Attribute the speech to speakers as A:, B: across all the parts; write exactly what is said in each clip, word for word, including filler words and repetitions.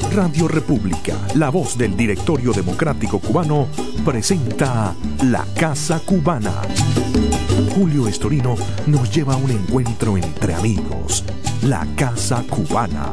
A: Radio República, la voz del Directorio Democrático Cubano, presenta La Casa Cubana. Julio Estorino nos lleva a un encuentro entre amigos. La Casa Cubana.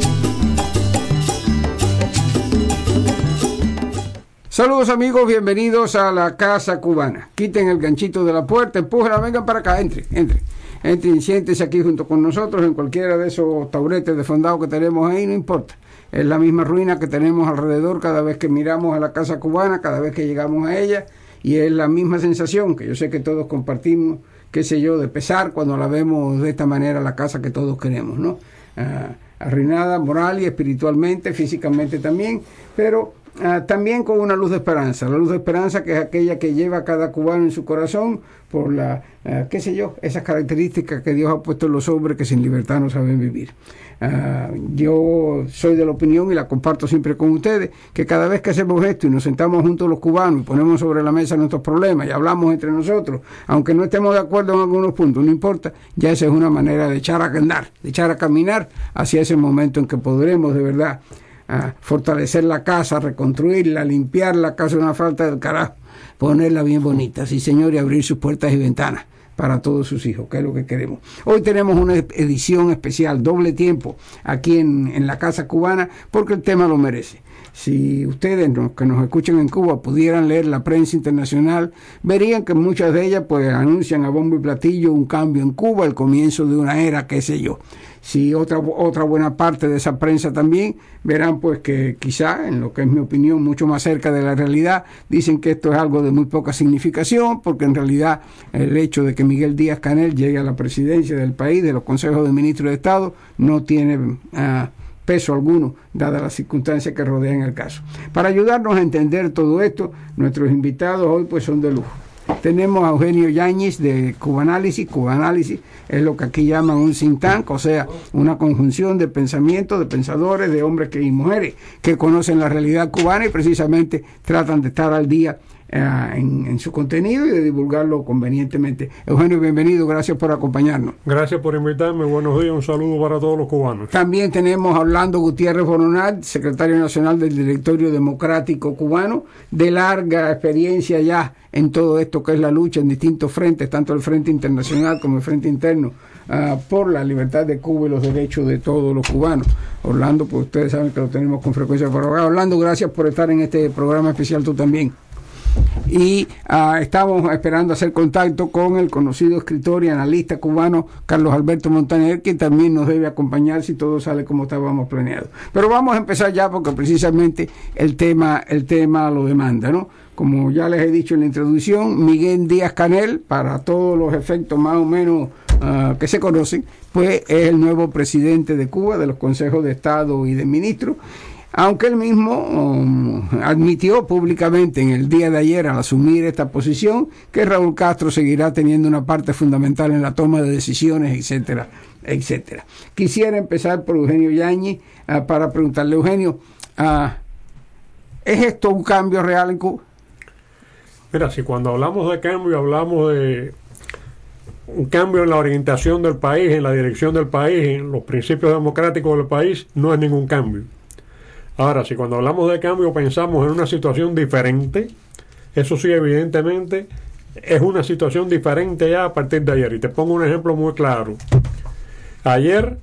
B: Saludos amigos, bienvenidos a La Casa Cubana. Quiten el ganchito de la puerta, empújenla, vengan para acá, entre, entre. Entren y siéntense aquí junto con nosotros en cualquiera de esos tauretes de fondado que tenemos ahí, no importa. Es la misma ruina que tenemos alrededor cada vez que miramos a la Casa Cubana, cada vez que llegamos a ella, y es la misma sensación que yo sé que todos compartimos, qué sé yo, de pesar cuando la vemos de esta manera, la casa que todos queremos, ¿no? Ah, arruinada moral y espiritualmente, físicamente también, pero ah, también con una luz de esperanza, la luz de esperanza que es aquella que lleva a cada cubano en su corazón por la, ah, qué sé yo, esas características que Dios ha puesto en los hombres que sin libertad no saben vivir. Uh, yo soy de la opinión y la comparto siempre con ustedes, que cada vez que hacemos esto y nos sentamos juntos los cubanos y ponemos sobre la mesa nuestros problemas y hablamos entre nosotros, aunque no estemos de acuerdo en algunos puntos, no importa, ya esa es una manera de echar a andar, de echar a caminar hacia ese momento en que podremos de verdad uh, fortalecer la casa, reconstruirla, limpiar la casa de una falta del carajo, ponerla bien bonita, sí señor, y abrir sus puertas y ventanas para todos sus hijos, que es lo que queremos. Hoy tenemos una edición especial, doble tiempo, aquí en, en la Casa Cubana, porque el tema lo merece. Si ustedes no, que nos escuchan en Cuba pudieran leer la prensa internacional, verían que muchas de ellas pues anuncian a bombo y platillo un cambio en Cuba, el comienzo de una era, qué sé yo. Si otra otra buena parte de esa prensa también verán pues que quizá, en lo que es mi opinión, mucho más cerca de la realidad, dicen que esto es algo de muy poca significación, porque en realidad el hecho de que Miguel Díaz-Canel llegue a la presidencia del país, de los consejos de ministros de Estado, no tiene uh, peso alguno, dadas las circunstancias que rodean el caso. Para ayudarnos a entender todo esto, nuestros invitados hoy pues son de lujo. Tenemos a Eugenio Yáñez de Cubanálisis. Cubanálisis es lo que aquí llaman un think tank, o sea, una conjunción de pensamientos, de pensadores, de hombres que, y mujeres que conocen la realidad cubana y precisamente tratan de estar al día uh, en, en su contenido y de divulgarlo convenientemente. Eugenio, bienvenido, gracias por acompañarnos.
C: Gracias por invitarme, buenos días, un saludo para todos los cubanos.
B: También tenemos a Orlando Gutiérrez Boronat, secretario nacional del Directorio Democrático Cubano, de larga experiencia ya en todo esto que es la lucha en distintos frentes, tanto el frente internacional como el frente interno, uh, por la libertad de Cuba y los derechos de todos los cubanos. Orlando, pues ustedes saben que lo tenemos con frecuencia por acá. Orlando, gracias por estar en este programa especial tú también. Y uh, estamos esperando hacer contacto con el conocido escritor y analista cubano Carlos Alberto Montaner, quien también nos debe acompañar si todo sale como estábamos planeados. Pero vamos a empezar ya porque precisamente el tema, el tema lo demanda, ¿no? Como ya les he dicho en la introducción, Miguel Díaz-Canel, para todos los efectos más o menos uh, que se conocen, pues es el nuevo presidente de Cuba, de los consejos de Estado y de ministros, aunque él mismo um, admitió públicamente en el día de ayer al asumir esta posición que Raúl Castro seguirá teniendo una parte fundamental en la toma de decisiones, etcétera, etcétera. Quisiera empezar por Eugenio Yáñez uh, para preguntarle, Eugenio, uh, ¿es esto un cambio real en Cuba?
C: Mira, si cuando hablamos de cambio hablamos de un cambio en la orientación del país, en la dirección del país, en los principios democráticos del país, no es ningún cambio. Ahora, si cuando hablamos de cambio pensamos en una situación diferente, eso sí, evidentemente, es una situación diferente ya a partir de ayer. Y te pongo un ejemplo muy claro. Ayer,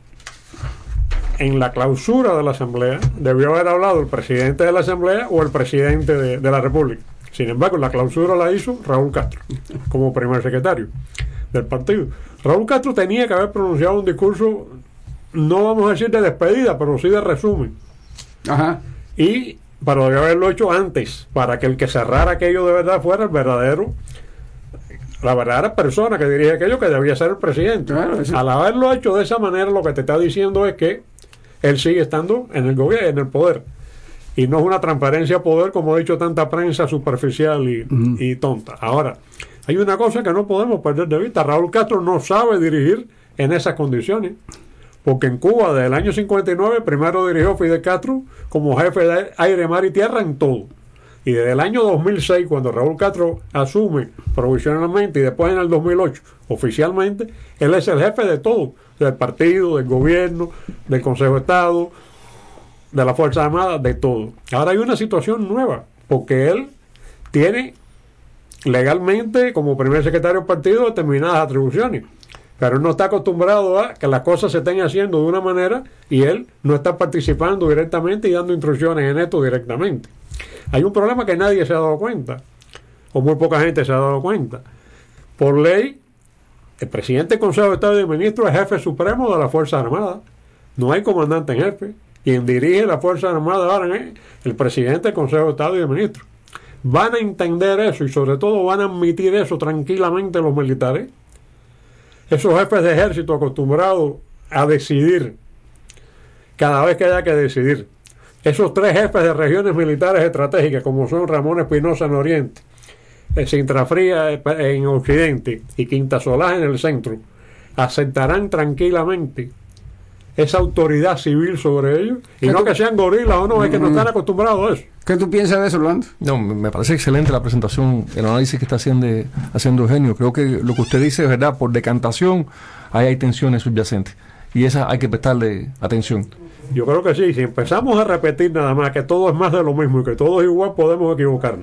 C: en la clausura de la Asamblea, debió haber hablado el presidente de la Asamblea o el presidente de, de la República. Sin embargo, la clausura la hizo Raúl Castro, como primer secretario del partido. Raúl Castro tenía que haber pronunciado un discurso, no vamos a decir de despedida, pero sí de resumen. Ajá. Y para haberlo hecho antes, para que el que cerrara aquello de verdad fuera el verdadero, la verdadera persona que dirige aquello, que debía ser el presidente. Claro, sí. Al haberlo hecho de esa manera, lo que te está diciendo es que él sigue estando en el gobierno, en el poder. Y no es una transferencia de poder, como ha dicho tanta prensa superficial y, uh-huh. y tonta. Ahora, hay una cosa que no podemos perder de vista. Raúl Castro no sabe dirigir en esas condiciones. Porque en Cuba, desde el año cincuenta y nueve, primero dirigió Fidel Castro como jefe de aire, mar y tierra en todo. Y desde el año dos mil seis, cuando Raúl Castro asume provisionalmente, y después en el dos mil ocho, oficialmente, él es el jefe de todo. Del partido, del gobierno, del Consejo de Estado, de las Fuerzas Armadas, de todo. Ahora hay una situación nueva, porque él tiene legalmente, como primer secretario del partido, determinadas atribuciones, pero él no está acostumbrado a que las cosas se estén haciendo de una manera y él no está participando directamente y dando instrucciones en esto directamente. Hay un problema que nadie se ha dado cuenta, o muy poca gente se ha dado cuenta. Por ley, el presidente del Consejo de Estado y de Ministros es jefe supremo de las Fuerzas Armadas. No hay comandante en jefe. Quien dirige las Fuerzas Armadas ahora es el presidente del Consejo de Estado y de Ministros. Van a entender eso y sobre todo van a admitir eso tranquilamente los militares. Esos jefes de ejército acostumbrados a decidir cada vez que haya que decidir. Esos tres jefes de regiones militares estratégicas, como son Ramón Espinosa en Oriente, Sintra Fría en Occidente y Quinta Solá en el centro, aceptarán tranquilamente esa autoridad civil sobre ellos, y no tú, que sean gorilas o no, es que no están acostumbrados a eso.
B: ¿Qué tú piensas de eso, Orlando?
D: No, me parece excelente la presentación, el análisis que está haciendo, haciendo Eugenio. Creo que lo que usted dice es verdad, por decantación ahí hay tensiones subyacentes, y esas hay que prestarle atención.
C: Yo creo que sí, si empezamos a repetir nada más que todo es más de lo mismo y que todo es igual, podemos equivocarnos.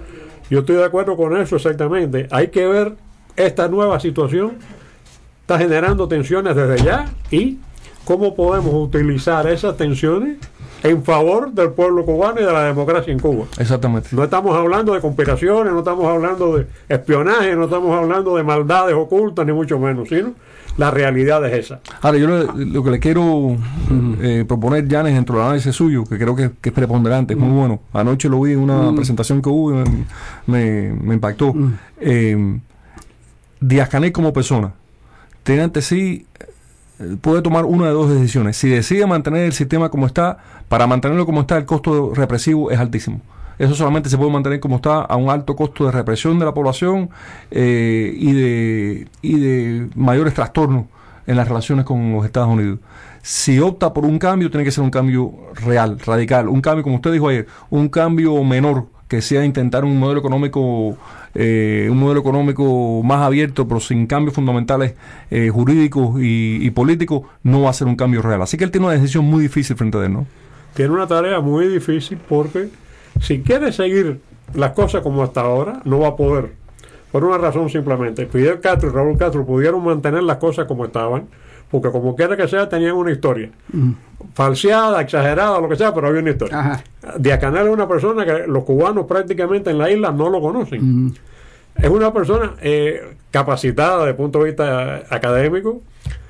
C: Yo estoy de acuerdo con eso exactamente. Hay que ver esta nueva situación, está generando tensiones desde ya, y cómo podemos utilizar esas tensiones en favor del pueblo cubano y de la democracia en Cuba.
D: Exactamente.
C: No estamos hablando de conspiraciones, no estamos hablando de espionaje, no estamos hablando de maldades ocultas, ni mucho menos, sino la realidad es esa.
D: Ahora, yo lo, lo que le quiero uh-huh. eh, proponer, Yanes, dentro del análisis suyo, que creo que, que es preponderante, uh-huh. es muy bueno. Anoche lo vi en una uh-huh. presentación que hubo y me, me, me impactó. Uh-huh. Eh, Díaz-Canel como persona tiene ante sí, puede tomar una de dos decisiones. Si decide mantener el sistema como está, para mantenerlo como está, el costo represivo es altísimo. Eso solamente se puede mantener como está a un alto costo de represión de la población eh, y de y de mayores trastornos en las relaciones con los Estados Unidos. Si opta por un cambio, tiene que ser un cambio real, radical. Un cambio, como usted dijo ayer, un cambio menor, que sea intentar un modelo económico eh, un modelo económico más abierto, pero sin cambios fundamentales eh, jurídicos y, y políticos, no va a ser un cambio real. Así que él tiene una decisión muy difícil frente a él, ¿no?
C: Tiene una tarea muy difícil porque si quiere seguir las cosas como hasta ahora, no va a poder. Por una razón simplemente. Fidel Castro y Raúl Castro pudieron mantener las cosas como estaban, porque como quiera que sea, tenían una historia. Mm. Falseada, exagerada, lo que sea, pero había una historia. Díaz-Canel es una persona que los cubanos prácticamente en la isla no lo conocen. Mm. Es una persona eh, capacitada desde el punto de vista académico,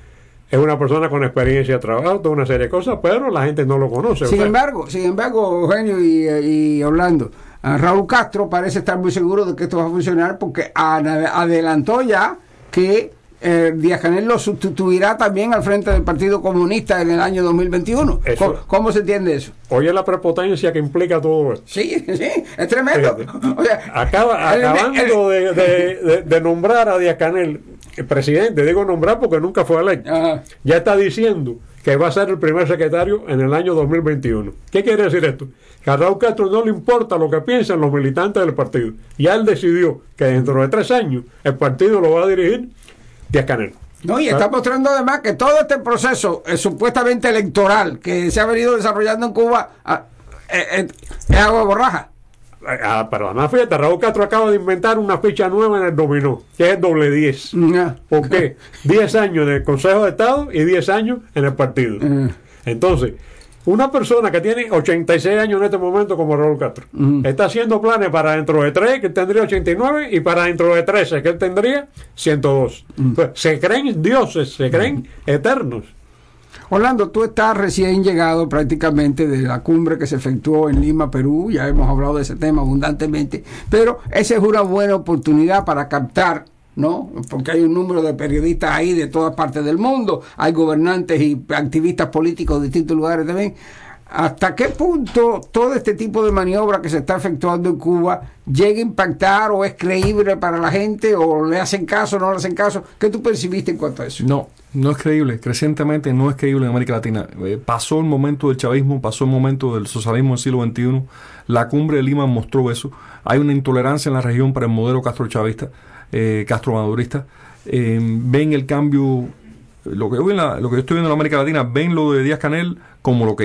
C: es una persona con experiencia de trabajo, toda una serie de cosas, pero la gente no lo conoce.
B: Sin embargo, sin embargo, Eugenio y, y Orlando, Raúl Castro parece estar muy seguro de que esto va a funcionar porque adelantó ya que eh, Díaz-Canel lo sustituirá también al frente del Partido Comunista en el año dos mil veintiuno. Eso, ¿Cómo, ¿Cómo se entiende eso?
C: Oye la prepotencia que implica todo esto.
B: Sí, sí, es tremendo.
C: O sea, Acaba, el, acabando el, el, de, de, de, de nombrar a Díaz-Canel el presidente, digo nombrar porque nunca fue electo, ajá, ya está diciendo que va a ser el primer secretario en el año dos mil veintiuno. ¿Qué quiere decir esto? Que a Raúl Castro no le importa lo que piensan los militantes del partido. Ya él decidió que dentro de tres años el partido lo va a dirigir Díaz-Canel.
B: No, y está mostrando además que todo este proceso eh, supuestamente electoral que se ha venido desarrollando en Cuba ah, eh, eh, es agua borraja.
C: Ah, pero además fíjate, Raúl Castro acaba de inventar una ficha nueva en el dominó, que es el doble diez. Yeah. ¿Por qué? diez años en el Consejo de Estado y diez años en el partido. Uh-huh. Entonces, una persona que tiene ochenta y seis años en este momento como Raúl Castro, uh-huh, está haciendo planes para dentro de tres, que él tendría ochenta y nueve, y para dentro de trece, que él tendría ciento dos. Uh-huh. Pues, se creen dioses, se creen uh-huh eternos.
B: Orlando, tú estás recién llegado prácticamente de la cumbre que se efectuó en Lima, Perú. Ya hemos hablado de ese tema abundantemente, pero esa es una buena oportunidad para captar, ¿no? Porque hay un número de periodistas ahí de todas partes del mundo, hay gobernantes y activistas políticos de distintos lugares también. ¿Hasta qué punto todo este tipo de maniobra que se está efectuando en Cuba llega a impactar o es creíble para la gente o le hacen caso o no le hacen caso? ¿Qué tú percibiste en cuanto a eso?
D: No, no es creíble. Crecientemente no es creíble en América Latina. Eh, pasó el momento del chavismo, pasó el momento del socialismo del siglo veintiuno. La cumbre de Lima mostró eso. Hay una intolerancia en la región para el modelo castrochavista, eh, castromadurista. Eh, ven el cambio, lo que, yo en la, lo que yo estoy viendo en América Latina, ven lo de Díaz-Canel como lo que es.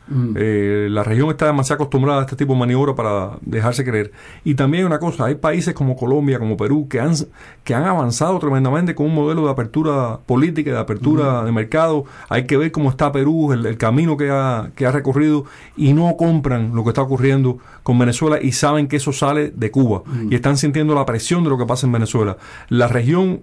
D: Mm. Eh, la región está demasiado acostumbrada a este tipo de maniobra para dejarse creer. Y también una cosa, hay países como Colombia, como Perú, que han, que han avanzado tremendamente con un modelo de apertura política, de apertura mm. de mercado. Hay que ver cómo está Perú, el, el camino que ha, que ha recorrido, y no compran lo que está ocurriendo con Venezuela y saben que eso sale de Cuba. Mm. Y están sintiendo la presión de lo que pasa en Venezuela. La región,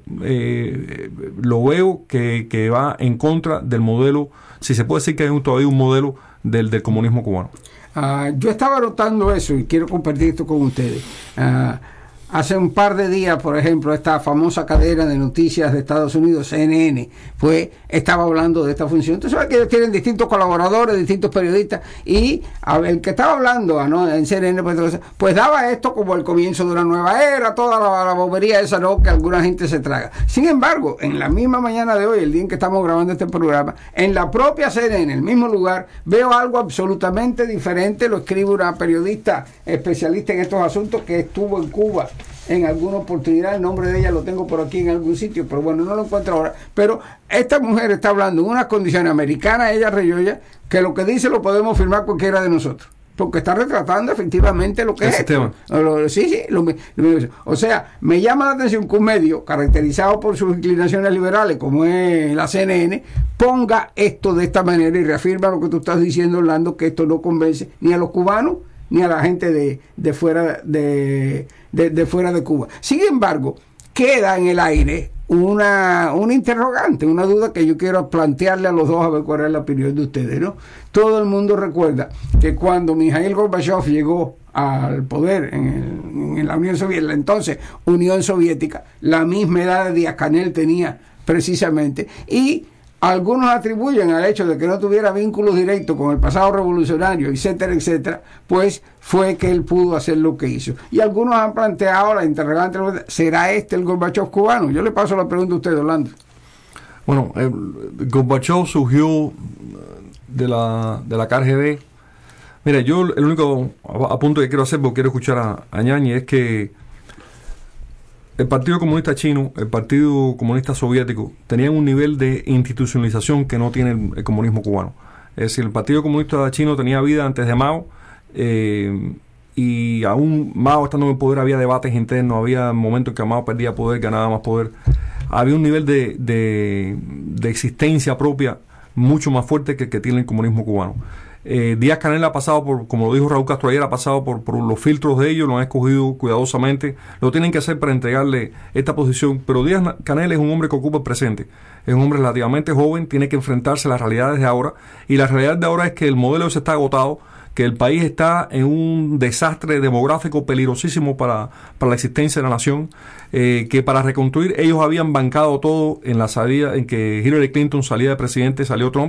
D: eh, lo veo que, que va en contra del modelo, si se puede decir que hay un, todavía un modelo del, del comunismo cubano.
B: Uh, yo estaba notando eso y quiero compartir esto con ustedes. Uh, hace un par de días, por ejemplo, esta famosa cadena de noticias de Estados Unidos, C N N, pues estaba hablando de esta función. Entonces, sabes que ellos tienen distintos colaboradores, distintos periodistas, y a ver, el que estaba hablando ¿no? en C N N, pues, pues daba esto como el comienzo de una nueva era, toda la, la bobería esa ¿no? que alguna gente se traga. Sin embargo, en la misma mañana de hoy, el día en que estamos grabando este programa, en la propia C N N, en el mismo lugar, veo algo absolutamente diferente. Lo escribe una periodista especialista en estos asuntos que estuvo en Cuba en alguna oportunidad. El nombre de ella lo tengo por aquí en algún sitio, pero bueno, no lo encuentro ahora. Pero esta mujer está hablando en unas condiciones americanas, ella reyoya, que lo que dice lo podemos firmar cualquiera de nosotros, porque está retratando efectivamente lo que es esto. Lo, sí, sí, lo, lo, o sea, me llama la atención que un medio caracterizado por sus inclinaciones liberales, como es la C N N, ponga esto de esta manera y reafirma lo que tú estás diciendo, Orlando, que esto no convence ni a los cubanos ni a la gente de, de fuera de, de, de fuera de Cuba. Sin embargo, queda en el aire una, una interrogante, una duda que yo quiero plantearle a los dos a ver cuál es la opinión de ustedes, ¿no? Todo el mundo recuerda que cuando Mikhail Gorbachev llegó al poder en, el, en la Unión Soviética, entonces Unión Soviética, la misma edad de Díaz-Canel tenía precisamente, y algunos atribuyen al hecho de que no tuviera vínculos directos con el pasado revolucionario, etcétera, etcétera, pues fue que él pudo hacer lo que hizo. Y algunos han planteado la interrogante, ¿será este el Gorbachev cubano? Yo le paso la pregunta a usted, Orlando.
D: Bueno, el Gorbachev surgió de la, de la K G B. Mira, yo el único apunto que quiero hacer, porque quiero escuchar a, a Ñañi, es que el Partido Comunista Chino, el Partido Comunista Soviético, tenían un nivel de institucionalización que no tiene el, el comunismo cubano. Es decir, el Partido Comunista Chino tenía vida antes de Mao, eh, y aún Mao estando en el poder había debates internos, había momentos en que Mao perdía poder, ganaba más poder. Había un nivel de, de, de existencia propia mucho más fuerte que el que tiene el comunismo cubano. Eh, Díaz-Canel ha pasado por, como lo dijo Raúl Castro ayer, ha pasado por, por los filtros de ellos, lo han escogido cuidadosamente, lo tienen que hacer para entregarle esta posición, pero Díaz-Canel es un hombre que ocupa el presente, es un hombre relativamente joven, tiene que enfrentarse a las realidades de ahora, y la realidad de ahora es que el modelo se está agotado, que el país está en un desastre demográfico peligrosísimo para, para la existencia de la nación, eh, que para reconstruir ellos habían bancado todo en la salida, en que Hillary Clinton salía de presidente, salió Trump.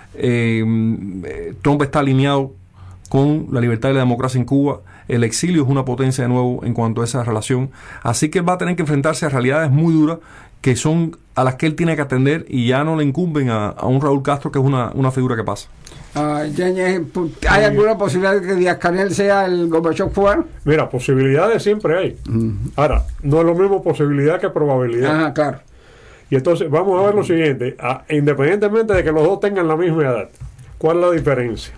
D: Eh, Trump está alineado con la libertad y la democracia en Cuba. El exilio es una potencia de nuevo en cuanto a esa relación, así que va a tener que enfrentarse a realidades muy duras que son a las que él tiene que atender, y ya no le incumben a, a un Raúl Castro que es una, una figura que pasa.
B: Uh, ¿Hay alguna posibilidad de que Díaz-Canel sea el Gorbachev cubano?
C: Mira, posibilidades siempre hay. Uh-huh. Ahora, no es lo mismo posibilidad que probabilidad.
B: Ajá, claro.
C: Y entonces vamos a ver lo siguiente, a, independientemente de que los dos tengan la misma edad, ¿cuál es la diferencia?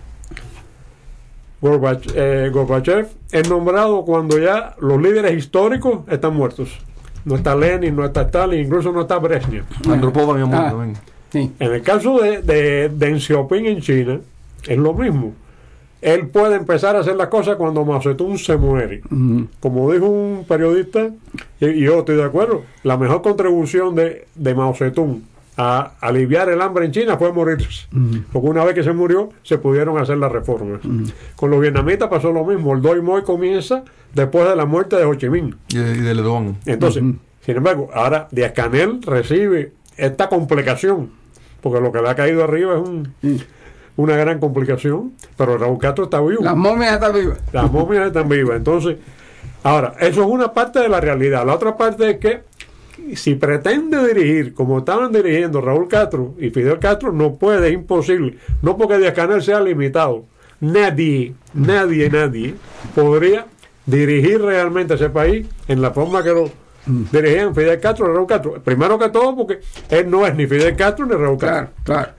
C: Gorbachev, eh, Gorbachev es nombrado cuando ya los líderes históricos están muertos. No está Lenin, no está Stalin, incluso no está Brezhnev.
D: Andropov había muerto.
B: Ah, sí.
C: En el caso de, de Deng Xiaoping en China, es lo mismo. Él puede empezar a hacer las cosas cuando Mao Zedong se muere. Uh-huh. Como dijo un periodista, y, y yo estoy de acuerdo, la mejor contribución de, de Mao Zedong a aliviar el hambre en China fue morirse. Uh-huh. Porque una vez que se murió, se pudieron hacer las reformas. Uh-huh. Con los vietnamitas pasó lo mismo. El Doi Moi comienza después de la muerte de Ho Chi Minh.
D: Y de, y de Le Duan.
C: Entonces, uh-huh. sin embargo, ahora Díaz-Canel recibe esta complicación, porque lo que le ha caído arriba es un... Uh-huh. una gran complicación, pero Raúl Castro está vivo.
B: Las momias están vivas.
C: Las momias están vivas. Entonces, ahora, eso es una parte de la realidad. La otra parte es que si pretende dirigir como estaban dirigiendo Raúl Castro y Fidel Castro, no puede, es imposible. No porque Díaz-Canel sea limitado. Nadie, nadie, nadie podría dirigir realmente ese país en la forma que lo dirigían Fidel Castro y Raúl Castro. Primero que todo porque él no es ni Fidel Castro ni Raúl Castro.
B: Claro, claro.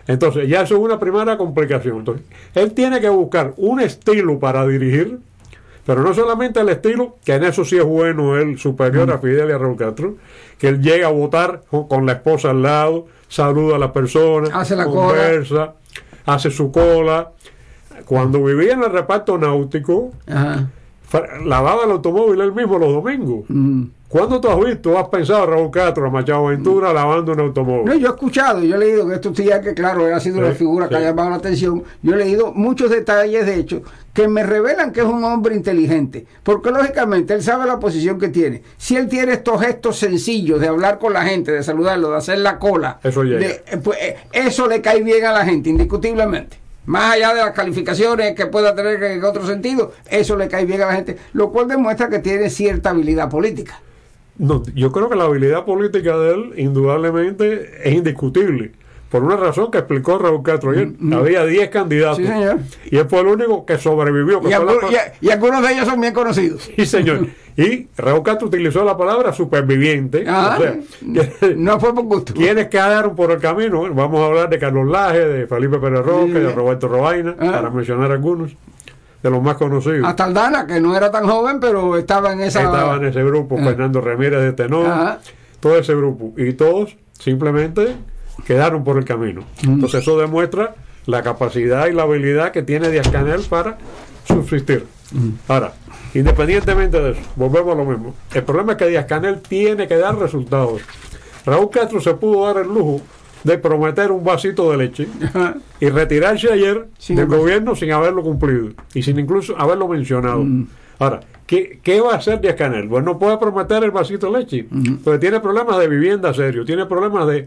C: Entonces, ya eso es una primera complicación. Entonces, él tiene que buscar un estilo para dirigir, pero no solamente el estilo, que en eso sí es bueno él, superior a Fidel y a Raúl Castro, que él llega a votar con la esposa al lado, saluda a la persona,
B: hace la
C: conversa,
B: cola.
C: hace su cola. Cuando vivía en el reparto náutico,
B: Ajá.
C: lavaba el automóvil él mismo los domingos. Mm. ¿Cuándo tú has visto, has pensado a Raúl Castro, a Machado Ventura, mm. lavando un automóvil?
B: No, yo he escuchado, yo he leído que estos días que claro, él ha sido sí, una figura que sí. ha llamado la atención. Yo he leído muchos detalles, de hecho, que me revelan que es un hombre inteligente, porque lógicamente él sabe la posición que tiene. Si él tiene estos gestos sencillos de hablar con la gente, de saludarlo, de hacer la cola,
C: eso,
B: de, pues, eso le cae bien a la gente, indiscutiblemente. Más allá de las calificaciones que pueda tener en otro sentido, eso le cae bien a la gente, lo cual demuestra que tiene cierta habilidad política.
C: No, yo creo que la habilidad política de él, indudablemente, es indiscutible. Por una razón que explicó Raúl Castro ayer. Mm-hmm. Había diez candidatos.
B: Sí, señor.
C: Y él fue el único que sobrevivió. Que
B: y, algún, la... y, a, y algunos de ellos son bien conocidos.
C: Sí, señor. Y Raúl Castro utilizó la palabra superviviente.
B: Ah, o sea, que, no fue por gusto.
C: ¿Quiénes quedaron por el camino? Vamos a hablar de Carlos Laje, de Felipe Pérez Roca, sí, de Roberto Robaina, ah. para mencionar algunos de los más conocidos.
B: Hasta Aldana, que no era tan joven, pero estaba en esa...
C: Estaba en ese grupo, ah. Fernando Ramírez de Tenor, ah. todo ese grupo. Y todos simplemente quedaron por el camino. Mm. Entonces eso demuestra la capacidad y la habilidad que tiene Díaz-Canel para subsistir. Mm. Ahora, independientemente de eso, volvemos a lo mismo. El problema es que Díaz-Canel tiene que dar resultados. Raúl Castro se pudo dar el lujo de prometer un vasito de leche Ajá. y retirarse ayer sin del gobierno sin haberlo cumplido y sin incluso haberlo mencionado. Mm. Ahora, ¿qué, ¿qué va a hacer Díaz-Canel? Pues no puede prometer el vasito de leche, mm. porque tiene problemas de vivienda serio, tiene problemas de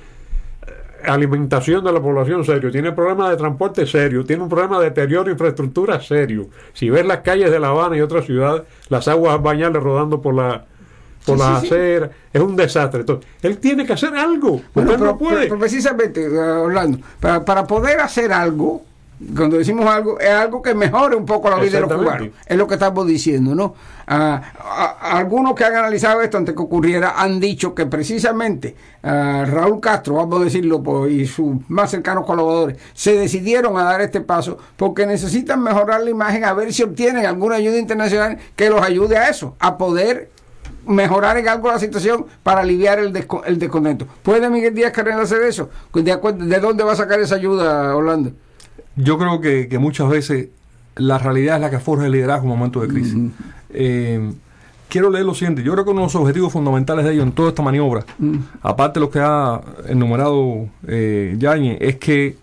C: alimentación de la población serio, tiene problemas de transporte serio, tiene un problema de deterioro de infraestructura serio. Si ves las calles de La Habana y otras ciudades, las aguas bañales rodando por la por sí, las sí, aceras, sí. es un desastre. Entonces, él tiene que hacer algo, porque bueno, él
B: pero,
C: no puede.
B: Pero, pero precisamente, Orlando, para, para poder hacer algo, cuando decimos algo, es algo que mejore un poco la vida de los cubanos. Es lo que estamos diciendo, ¿no? Ah, a, a, algunos que han analizado esto antes que ocurriera han dicho que precisamente ah, Raúl Castro, vamos a decirlo, pues, y sus más cercanos colaboradores se decidieron a dar este paso porque necesitan mejorar la imagen, a ver si obtienen alguna ayuda internacional que los ayude a eso, a poder mejorar en algo la situación para aliviar el, desco el descontento. ¿Puede Miguel Díaz-Canel hacer eso? ¿De, ¿De dónde va a sacar esa ayuda, Orlando?
D: Yo creo que, que muchas veces la realidad es la que forja el liderazgo en momentos de crisis. Mm. Eh, quiero leer lo siguiente. Yo creo que uno de los objetivos fundamentales de ellos en toda esta maniobra, mm. aparte de los que ha enumerado eh, Yáñez, es que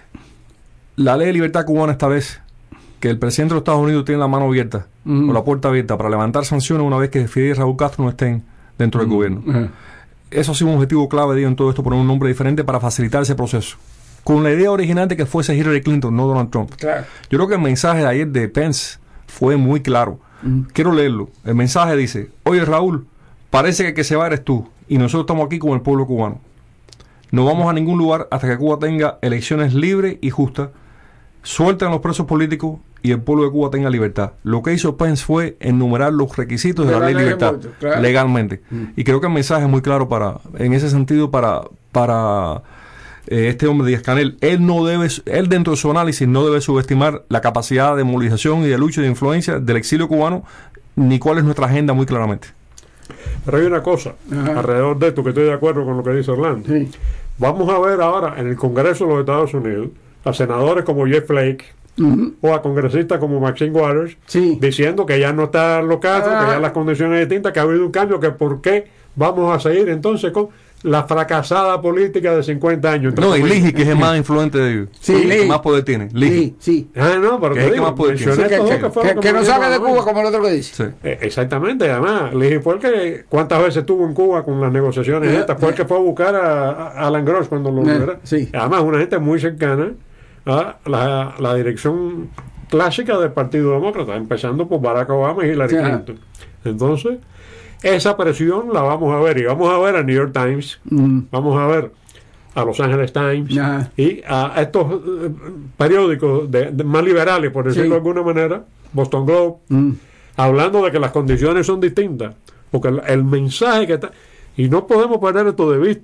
D: la ley de libertad cubana establece que el presidente de los Estados Unidos tiene la mano abierta mm. o la puerta abierta para levantar sanciones una vez que Fidel y Raúl Castro no estén dentro mm. del gobierno. Mm. Eso ha sido un objetivo clave de ellos en todo esto, poner un nombre diferente para facilitar ese proceso, con la idea original de que fuese Hillary Clinton, no Donald Trump.
B: Claro.
D: Yo creo que el mensaje de ayer de Pence fue muy claro. Mm. Quiero leerlo. El mensaje dice: oye Raúl, parece que el que se va eres tú y nosotros estamos aquí con el pueblo cubano. No vamos a ningún lugar hasta que Cuba tenga elecciones libres y justas, suelten a los presos políticos y el pueblo de Cuba tenga libertad. Lo que hizo Pence fue enumerar los requisitos de, de la ley de libertad mucho, claro. legalmente. Mm. Y creo que el mensaje es muy claro para, en ese sentido, para, para eh, este hombre Díaz-Canel. Él no debe, él dentro de su análisis no debe subestimar la capacidad de movilización y de lucha y de influencia del exilio cubano, ni cuál es nuestra agenda muy claramente.
C: Pero hay una cosa Ajá. alrededor de esto que estoy de acuerdo con lo que dice Orlando.
B: Sí.
C: Vamos a ver ahora en el Congreso de los Estados Unidos a senadores como Jeff Flake uh-huh. o a congresistas como Maxine Waters
B: sí.
C: diciendo que ya no están los casos, ah. que ya las condiciones distintas, que ha habido un cambio, que por qué vamos a seguir entonces con la fracasada política de cincuenta años.
D: No, y Ligi, que es el más influente de ellos.
B: Sí,
D: el que más poder tiene. Ligi.
B: Sí, sí.
C: Ah, no, pero
D: que, es digo, que, más poder tiene.
B: Sí, que, que, que, que, que no sabe de Cuba como el otro que dice.
C: Sí. Eh, exactamente, además, Ligi fue el que, ¿cuántas veces estuvo en Cuba con las negociaciones eh, estas? Fue el que fue a buscar a, a Alan Gross cuando lo
B: eh,
C: liberaron.
B: Sí.
C: Además, una gente muy cercana a la, la dirección clásica del Partido Demócrata, empezando por Barack Obama y Hillary Clinton. Entonces, esa presión la vamos a ver, y vamos a ver a New York Times, mm. vamos a ver a Los Angeles Times
B: yeah.
C: y a estos uh, periódicos de, de más liberales, por decirlo sí. de alguna manera, Boston Globe, mm. hablando de que las condiciones son distintas, porque el, el mensaje que está, y no podemos perder esto de vista,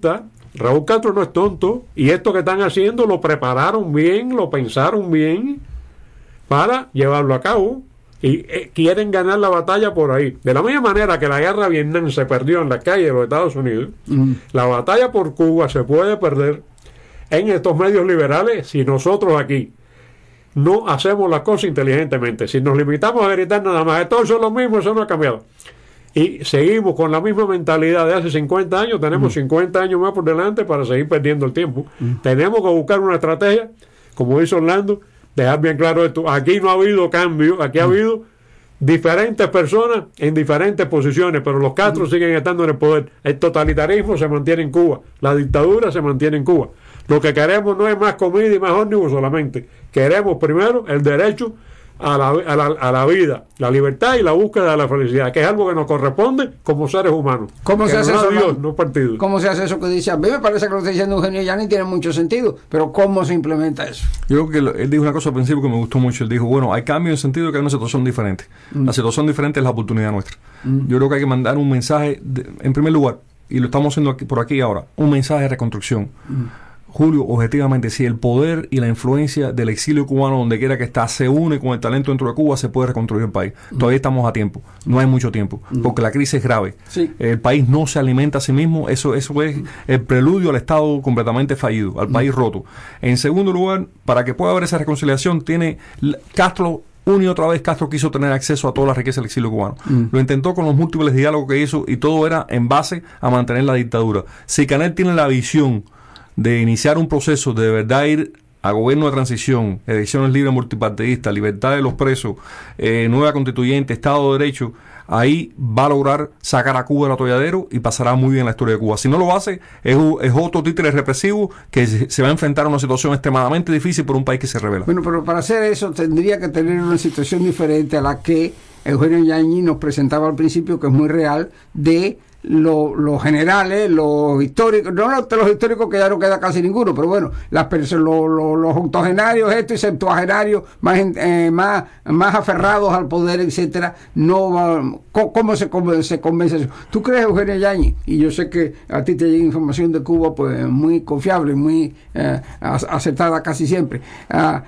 C: Raúl Castro no es tonto, y esto que están haciendo lo prepararon bien, lo pensaron bien para llevarlo a cabo, y eh, quieren ganar la batalla por ahí. De la misma manera que la guerra de Vietnam se perdió en la calle de los Estados Unidos, mm. la batalla por Cuba se puede perder en estos medios liberales si nosotros aquí no hacemos las cosas inteligentemente. Si nos limitamos a gritar nada más, todo eso es lo mismo, eso no ha cambiado, y seguimos con la misma mentalidad de hace cincuenta años, tenemos mm. cincuenta años más por delante para seguir perdiendo el tiempo. Mm. Tenemos que buscar una estrategia, como dice Orlando, dejar bien claro esto. Aquí no ha habido cambio, aquí ha mm. habido diferentes personas en diferentes posiciones, pero los Castro mm. siguen estando en el poder. El totalitarismo se mantiene en Cuba, la dictadura se mantiene en Cuba. Lo que queremos no es más comida y más ómnibus solamente. Queremos primero el derecho a la, a, la, a la vida, la libertad y la búsqueda de la felicidad, que es algo que nos corresponde como seres humanos.
B: ¿Cómo
C: que
B: se hace
C: no
B: eso?
C: Dios, no partido.
B: ¿Cómo se hace eso que dice? A mí me parece que lo que está diciendo Eugenio Yáñez tiene mucho sentido, pero ¿cómo se implementa eso?
D: Yo creo que lo, él dijo una cosa al principio que me gustó mucho. Él dijo, bueno, hay cambio en el sentido de que hay una situación diferente. Mm. La situación diferente es la oportunidad nuestra. Mm. Yo creo que hay que mandar un mensaje, de, en primer lugar, y lo estamos haciendo aquí, por aquí ahora, un mensaje de reconstrucción. Mm. Julio, objetivamente, si el poder y la influencia del exilio cubano, donde quiera que está, se une con el talento dentro de Cuba, se puede reconstruir el país. Mm. Todavía estamos a tiempo, no hay mucho tiempo, mm. porque la crisis es grave. Sí. El país no se alimenta a sí mismo, eso, eso es el preludio al Estado completamente fallido, al mm. país roto. En segundo lugar, para que pueda haber esa reconciliación, tiene Castro... Una y otra vez Castro quiso tener acceso a toda la riqueza del exilio cubano. Mm. Lo intentó con los múltiples diálogos que hizo, y todo era en base a mantener la dictadura. Si Canel tiene la visión de iniciar un proceso de verdad ir a gobierno de transición, elecciones libres multipartidistas, libertad de los presos, eh, nueva constituyente, Estado de Derecho, ahí va a lograr sacar a Cuba del atolladero y pasará muy bien la historia de Cuba. Si no lo hace, es, es otro títere represivo que se, se va a enfrentar a una situación extremadamente difícil por un país que se revela.
B: Bueno, pero para hacer eso tendría que tener una situación diferente a la que Eugenio Yáñez nos presentaba al principio, que es muy real, de los lo generales, los históricos, no los, los históricos que ya no queda casi ninguno, pero bueno, las personas, lo, lo, los octogenarios, estos y septuagenarios más, eh, más, más aferrados al poder, etcétera, no va, ¿cómo se, cómo se convence eso? ¿Tú crees, Eugenio Yáñez? Y yo sé que a ti te llega información de Cuba pues muy confiable, muy eh, aceptada casi siempre. Uh,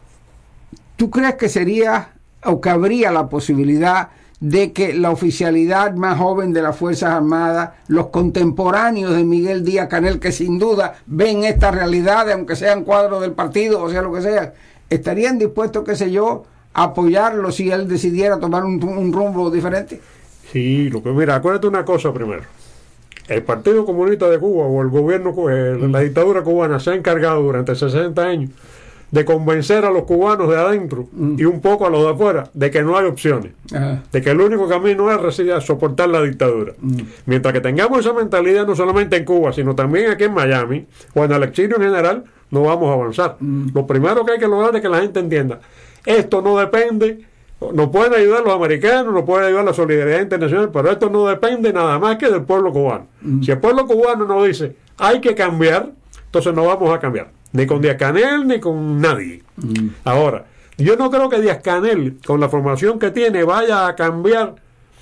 B: ¿Tú crees que sería o que habría la posibilidad de que la oficialidad más joven de las Fuerzas Armadas, los contemporáneos de Miguel Díaz-Canel, que sin duda ven esta realidad, aunque sean cuadros del partido, o sea lo que sea, estarían dispuestos, qué sé yo, a apoyarlo si él decidiera tomar un, un rumbo diferente?
C: Sí, lo que mira, acuérdate una cosa primero. El Partido Comunista de Cuba o el gobierno, eh, la dictadura cubana se ha encargado durante sesenta años de convencer a los cubanos de adentro mm. y un poco a los de afuera de que no hay opciones, Ajá. de que el único camino es recibir, soportar la dictadura. Mm. Mientras que tengamos esa mentalidad no solamente en Cuba, sino también aquí en Miami o en el exilio en general, no vamos a avanzar. Mm. Lo primero que hay que lograr es que la gente entienda, esto no depende, nos pueden ayudar los americanos, nos puede ayudar la solidaridad internacional, pero esto no depende nada más que del pueblo cubano. Mm. Si el pueblo cubano nos dice, hay que cambiar, entonces no vamos a cambiar. Ni con Díaz-Canel ni con nadie. Mm. Ahora, yo no creo que Díaz-Canel, con la formación que tiene, vaya a cambiar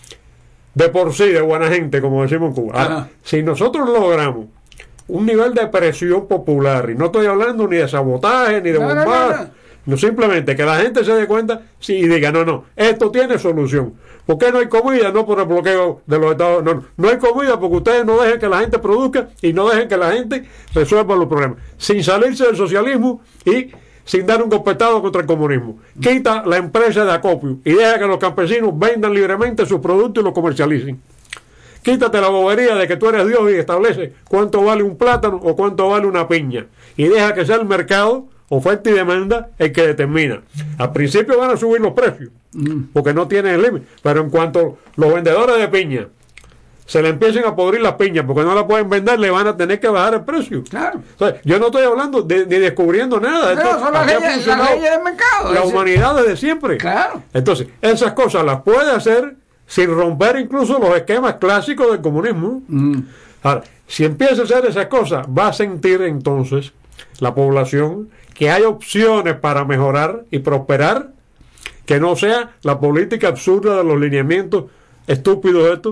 C: de por sí de buena gente, como decimos en Cuba. Ahora, si nosotros logramos un nivel de presión popular, y no estoy hablando ni de sabotaje, ni de no, bombardeo, no, no, no. no, simplemente que la gente se dé cuenta sí, y diga, no, no, esto tiene solución. ¿Por qué no hay comida? No por el bloqueo de los Estados Unidos. No, no hay comida porque ustedes no dejen que la gente produzca y no dejen que la gente resuelva los problemas. Sin salirse del socialismo y sin dar un golpetado contra el comunismo. Quita la empresa de acopio y deja que los campesinos vendan libremente sus productos y los comercialicen. Quítate la bobería de que tú eres Dios y establece cuánto vale un plátano o cuánto vale una piña. Y deja que sea el mercado, oferta y demanda, el que determina. Al principio van a subir los precios, porque no tienen el límite. Pero en cuanto los vendedores de piña se le empiecen a podrir las piñas porque no la pueden vender, le van a tener que bajar el precio. Claro. Entonces, yo no estoy hablando de, ni descubriendo nada.
B: No, Esto, son las leyes, las leyes del mercado.
C: La humanidad desde siempre.
B: Claro.
C: Entonces, esas cosas las puede hacer sin romper incluso los esquemas clásicos del comunismo. Mm. Ahora, si empieza a hacer esas cosas, va a sentir entonces la población que hay opciones para mejorar y prosperar, que no sea la política absurda de los lineamientos estúpidos estos,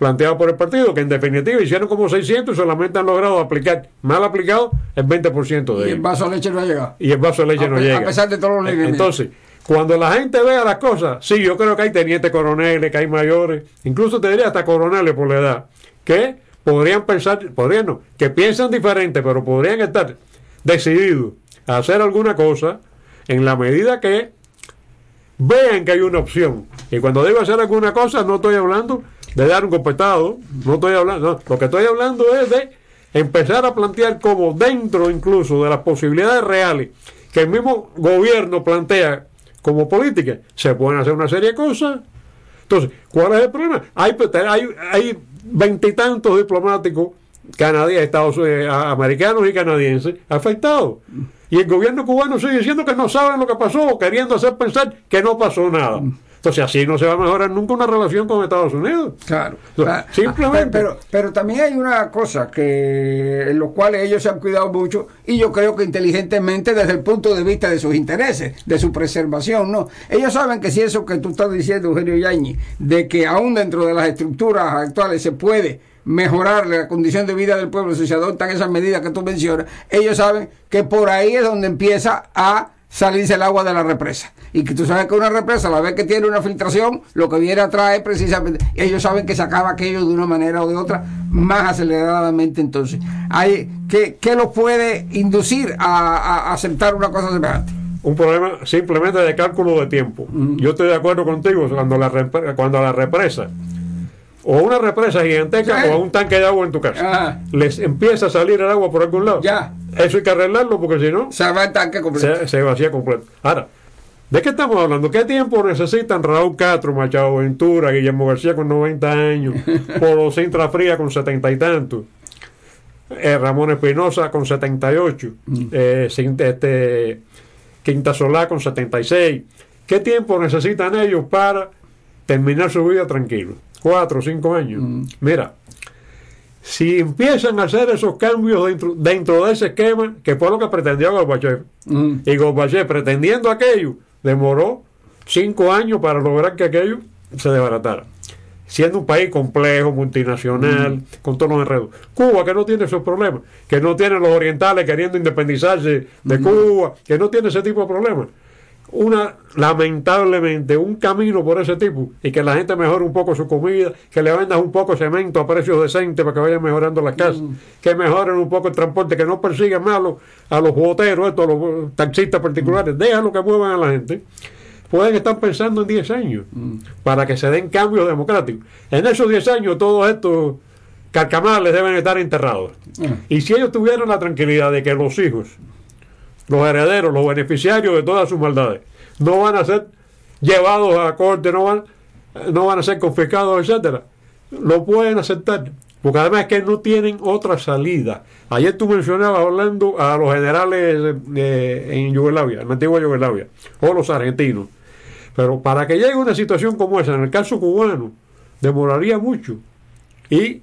C: planteado por el partido, que en definitiva hicieron como seiscientos y solamente han logrado aplicar, mal aplicado, el veinte por ciento de
B: Y
C: ellos.
B: el vaso de leche no ha llegado.
C: Y el vaso de leche
B: a
C: no
B: pe-
C: llega.
B: A pesar de todos los lineamientos.
C: Entonces, cuando la gente vea las cosas, sí, yo creo que hay tenientes coroneles, que hay mayores, incluso te diría hasta coroneles por la edad, que podrían pensar, podrían no, que piensan diferente, pero podrían estar decididos a hacer alguna cosa en la medida que vean que hay una opción. Y cuando digo hacer alguna cosa, no estoy hablando de dar un golpetado, no estoy hablando, no, lo que estoy hablando es de empezar a plantear como dentro incluso de las posibilidades reales que el mismo gobierno plantea como política, se pueden hacer una serie de cosas. Entonces, ¿cuál es el problema? Hay hay hay veintitantos diplomáticos canadienses, Estados eh, americanos y canadienses afectados. Y el gobierno cubano sigue diciendo que no saben lo que pasó, queriendo hacer pensar que no pasó nada. Entonces, así no se va a mejorar nunca una relación con Estados Unidos.
B: Claro.
C: Entonces,
B: Ah,
C: simplemente.
B: Pero, pero, pero también hay una cosa que en los cuales ellos se han cuidado mucho, y yo creo que inteligentemente desde el punto de vista de sus intereses, de su preservación, ¿no? Ellos saben que si eso que tú estás diciendo, Eugenio Yáñez, de que aún dentro de las estructuras actuales se puede mejorar la condición de vida del pueblo si se adoptan esas medidas que tú mencionas, ellos saben que por ahí es donde empieza a salirse el agua de la represa, y que tú sabes que una represa, a la vez que tiene una filtración, lo que viene a traer precisamente, ellos saben que se acaba aquello de una manera o de otra más aceleradamente. Entonces hay que, ¿qué los puede inducir a, a, a aceptar una cosa semejante?
C: Un problema simplemente de cálculo de tiempo. Uh-huh. Yo estoy de acuerdo contigo cuando la, repre- cuando la represa, o una represa gigantesca, ¿sí? O un tanque de agua en tu casa,
B: Ajá.
C: les empieza a salir el agua por algún lado.
B: Ya.
C: Eso hay que arreglarlo porque si no,
B: se va el tanque completo.
C: Se, se vacía completo. Ahora, ¿de qué estamos hablando? ¿Qué tiempo necesitan Raúl Castro, Machado Ventura, Guillermo García con noventa años, Polo Sintra Fría con setenta y tantos, eh, Ramón Espinosa con setenta y ocho, mm. eh, este, Quinta Solá con setenta y seis? ¿Qué tiempo necesitan ellos para terminar su vida tranquilo? Cuatro o cinco años. Mm. Mira, si empiezan a hacer esos cambios dentro, dentro de ese esquema, que fue lo que pretendió Gorbachev, mm. y Gorbachev pretendiendo aquello, demoró cinco años para lograr que aquello se desbaratara, siendo un país complejo, multinacional, mm. con todos los enredos. Cuba, que no tiene esos problemas, que no tiene los orientales queriendo independizarse de mm. Cuba, que no tiene ese tipo de problemas. Una, lamentablemente, un camino por ese tipo, y que la gente mejore un poco su comida, que le vendas un poco de cemento a precios decentes para que vayan mejorando las casas, mm. que mejoren un poco el transporte, que no persigan más a los, a los boteros, estos, a los taxistas particulares, mm. déjalo que muevan a la gente. Pueden estar pensando en diez años mm. para que se den cambios democráticos. En esos diez años todos estos carcamales deben estar enterrados. Mm. Y si ellos tuvieran la tranquilidad de que los hijos, los herederos, los beneficiarios de todas sus maldades, no van a ser llevados a corte, no van, no van a ser confiscados, etcétera, lo pueden aceptar, porque además es que no tienen otra salida. Ayer tú mencionabas, hablando a los generales eh, en Yugoslavia, en la antigua Yugoslavia, o los argentinos, pero para que llegue una situación como esa, en el caso cubano, demoraría mucho, y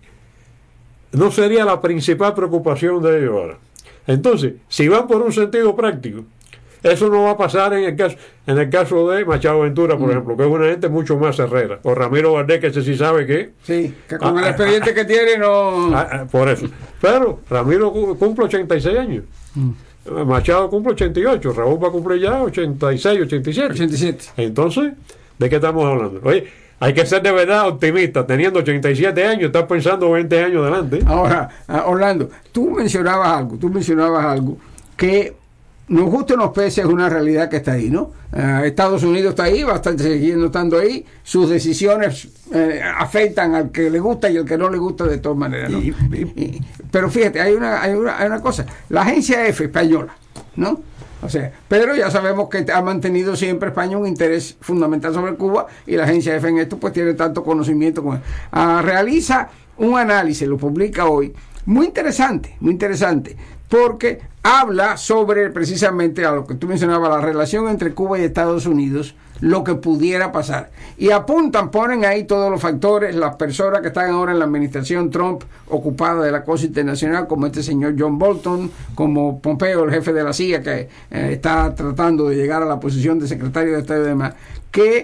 C: no sería la principal preocupación de ellos ahora. Entonces, si van por un sentido práctico, eso no va a pasar en el caso en el caso de Machado Ventura, por mm. ejemplo, que es una gente mucho más cerrera, o Ramiro Valdés, que ese sí sabe que...
B: Sí, que con ah, el expediente ah, que tiene no...
C: Ah, por eso. Pero Ramiro cumple ochenta y seis años, mm. Machado cumple ochenta y ocho, Raúl va a cumplir ya ochenta y seis, ochenta y siete.
B: ochenta y siete.
C: Entonces, ¿de qué estamos hablando? Oye, hay que ser de verdad optimista, teniendo ochenta y siete años, estás pensando veinte años adelante.
B: Ahora, Orlando, tú mencionabas algo, tú mencionabas algo que nos guste o nos pese, es una realidad que está ahí, ¿no? Uh, Estados Unidos está ahí, bastante siguiendo estando ahí, sus decisiones eh, afectan al que le gusta y al que no le gusta de todas maneras, ¿no? Y, y, pero fíjate, hay una, hay una, hay una cosa, la agencia F española, ¿no? O sea, pero ya sabemos que ha mantenido siempre España un interés fundamental sobre Cuba, y la agencia F en esto pues tiene tanto conocimiento con él. Uh, realiza un análisis, lo publica hoy, muy interesante, muy interesante, porque habla sobre precisamente a lo que tú mencionabas, la relación entre Cuba y Estados Unidos, lo que pudiera pasar. Y apuntan, ponen ahí todos los factores, las personas que están ahora en la administración Trump ocupada de la cosa internacional, como este señor John Bolton, como Pompeo, el jefe de la C I A, que eh, está tratando de llegar a la posición de secretario de Estado y demás, que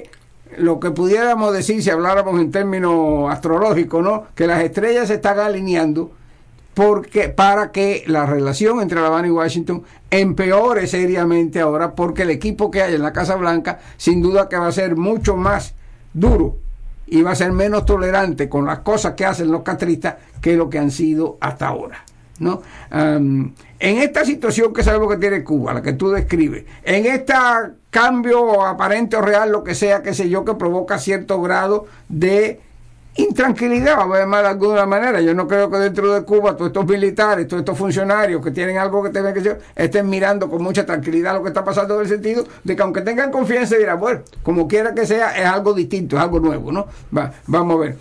B: lo que pudiéramos decir si habláramos en términos astrológicos, ¿no? Que las estrellas se están alineando porque para que la relación entre La Habana y Washington empeore seriamente ahora, porque el equipo que hay en la Casa Blanca sin duda que va a ser mucho más duro y va a ser menos tolerante con las cosas que hacen los castristas que lo que han sido hasta ahora, ¿no? Um, en esta situación que sabemos que tiene Cuba, la que tú describes, en este cambio aparente o real, lo que sea, qué sé yo, que provoca cierto grado de intranquilidad, vamos a llamar de alguna manera. Yo no creo que dentro de Cuba todos estos militares, todos estos funcionarios que tienen algo que tener que hacer, estén mirando con mucha tranquilidad lo que está pasando, en el sentido de que aunque tengan confianza dirán, bueno, como quiera que sea, es algo distinto, es algo nuevo, ¿no? Va, vamos a ver.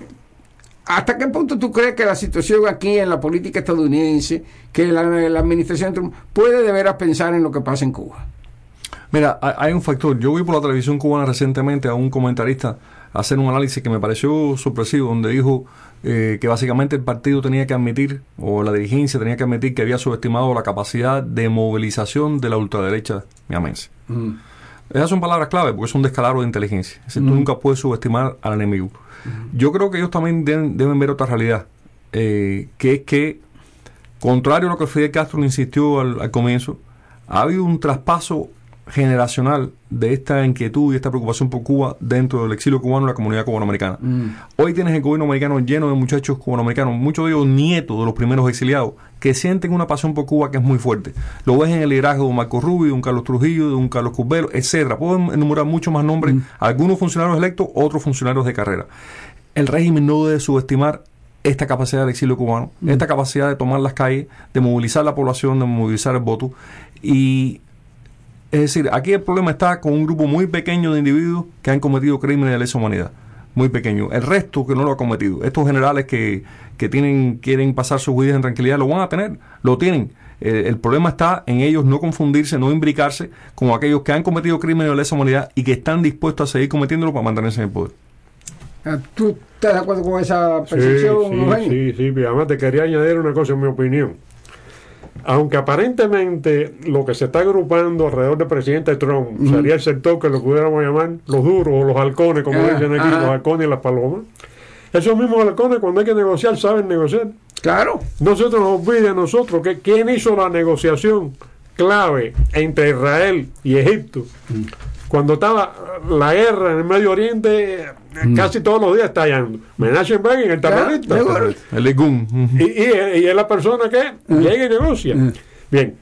B: ¿Hasta qué punto tú crees que la situación aquí en la política estadounidense, que la, la administración Trump puede de veras pensar en lo que pasa en Cuba?
D: Mira, hay un factor. Yo vi por la televisión cubana recientemente a un comentarista hacer un análisis que me pareció sorpresivo, donde dijo eh, que básicamente el partido tenía que admitir, o la dirigencia tenía que admitir, que había subestimado la capacidad de movilización de la ultraderecha miamense. Mm. Esas son palabras clave porque es un descalabro de inteligencia. Es decir, mm. tú nunca puedes subestimar al enemigo. Mm. Yo creo que ellos también deben, deben ver otra realidad, eh, que es que, contrario a lo que Fidel Castro insistió al, al comienzo, ha habido un traspaso generacional de esta inquietud y esta preocupación por Cuba dentro del exilio cubano y la comunidad cubanoamericana. Mm. Hoy tienes el gobierno americano lleno de muchachos cubanoamericanos, muchos de ellos nietos de los primeros exiliados, que sienten una pasión por Cuba que es muy fuerte. Lo ves en el liderazgo de un Marco Rubio, de un Carlos Trujillo, de un Carlos Curbelo, etcétera. Puedo enumerar muchos más nombres, mm. algunos funcionarios electos, otros funcionarios de carrera. El régimen no debe subestimar esta capacidad del exilio cubano, mm. esta capacidad de tomar las calles, de movilizar la población, de movilizar el voto. Y es decir, aquí el problema está con un grupo muy pequeño de individuos que han cometido crímenes de lesa humanidad. Muy pequeño. El resto que no lo ha cometido. Estos generales que, que tienen quieren pasar sus vidas en tranquilidad, lo van a tener. Lo tienen. Eh, el problema está en ellos no confundirse, no imbricarse con aquellos que han cometido crímenes de lesa humanidad y que están dispuestos a seguir cometiéndolo para mantenerse en el poder.
B: ¿Tú estás de acuerdo con esa percepción,
C: sí, sí,
B: Eugenio?
C: Sí, sí, sí. Además te quería añadir una cosa en mi opinión. Aunque aparentemente lo que se está agrupando alrededor del presidente Trump uh-huh. sería el sector que lo pudiéramos llamar los duros o los halcones, como uh-huh. dicen aquí, uh-huh. los halcones y las palomas. Esos mismos halcones, cuando hay que negociar, saben negociar.
B: Claro.
C: Nosotros nos olvida a nosotros que quién hizo la negociación clave entre Israel y Egipto. Uh-huh. Cuando estaba la guerra en el Medio Oriente, mm. casi todos los días estallando. Menachem Begin, el terrorista.
D: El Egún.
C: Y, y, y es la persona que mm. llega y negocia. Mm. Bien.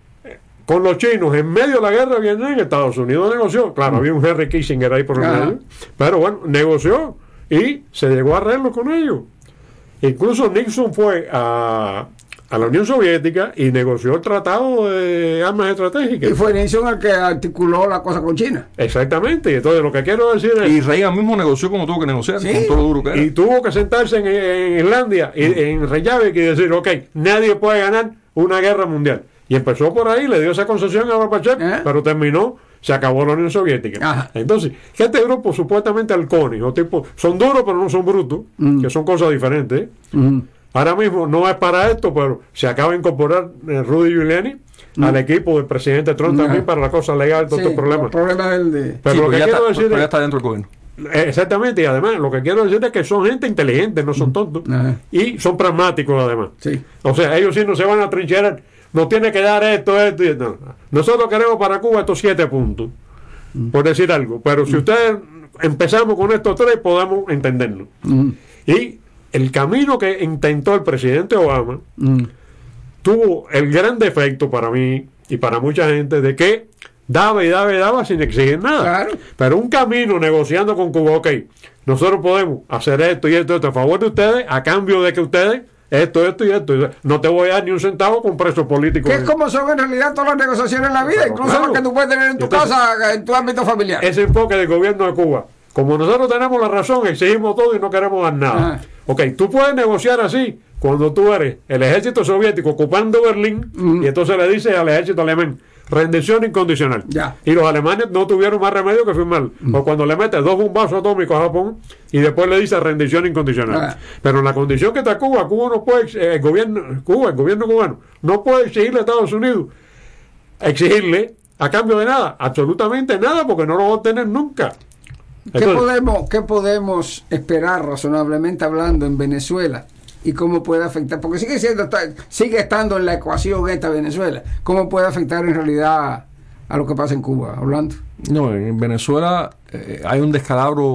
C: Con los chinos, en medio de la guerra de Vietnam, Estados Unidos negoció. Claro, mm. había un Henry Kissinger ahí por el ah. medio. Pero bueno, negoció y se llegó a arreglo con ellos. Incluso Nixon fue a... a la Unión Soviética y negoció el tratado de armas estratégicas.
B: Y fue Nixon el que articuló la cosa con China.
C: Exactamente. Entonces lo que quiero decir es...
D: Y Reagan mismo negoció como tuvo que negociar, ¿sí? Con todo lo duro que era.
C: Y tuvo que sentarse en, en Islandia, y, en Reykjavik, y decir, ok, nadie puede ganar una guerra mundial. Y empezó por ahí, le dio esa concesión a Gorbachev, ¿eh? Pero terminó, se acabó la Unión Soviética. Ajá. Entonces, este grupo supuestamente halcones, o tipo, son duros pero no son brutos, mm. que son cosas diferentes, ¿eh? Mm. Ahora mismo no es para esto, pero se acaba de incorporar eh, Rudy Giuliani mm. al equipo del presidente Trump no. también para la cosa legal, todo sí, este problema.
B: problema del de...
C: Pero
D: sí,
C: lo que
D: ya
C: quiero
D: está,
C: decir
D: pero
C: es,
D: ya está dentro del gobierno.
C: Exactamente, y además lo que quiero decir es que son gente inteligente, no son tontos, mm. y son pragmáticos además. Sí. O sea, ellos sí no se van a trincherar, no tiene que dar esto, esto y esto. Nosotros queremos para Cuba estos siete puntos, mm. por decir algo, pero si mm. ustedes empezamos con estos tres, podemos entenderlo. Mm. Y el camino que intentó el presidente Obama mm. tuvo el gran defecto para mí y para mucha gente de que daba y daba y daba sin exigir nada. Claro. Pero un camino negociando con Cuba, ok, nosotros podemos hacer esto y esto, esto a favor de ustedes, a cambio de que ustedes, esto, esto y esto, no te voy a dar ni un centavo con presos políticos.
B: Que es como son en realidad todas las negociaciones en la vida, pero, incluso claro, las que tú puedes tener en tu entonces, casa, en tu ámbito familiar.
C: Ese enfoque del gobierno de Cuba. Como nosotros tenemos la razón, exigimos todo y no queremos dar nada. Ajá. Ok, tú puedes negociar así cuando tú eres el ejército soviético ocupando Berlín mm. y entonces le dices al ejército alemán, rendición incondicional. Ya. Y los alemanes no tuvieron más remedio que firmar. Mm. O cuando le metes dos bombazos atómicos a Japón y después le dices rendición incondicional. Ah. Pero en la condición que está Cuba, Cuba no puede, el gobierno, Cuba, el gobierno cubano, no puede exigirle a Estados Unidos, exigirle a cambio de nada, absolutamente nada, porque no lo va a obtener nunca.
B: ¿Qué podemos, ¿Qué podemos esperar razonablemente hablando en Venezuela? ¿Y cómo puede afectar? Porque sigue siendo sigue estando en la ecuación esta Venezuela. ¿Cómo puede afectar en realidad a lo que pasa en Cuba, Orlando?
D: No, en Venezuela eh, hay un descalabro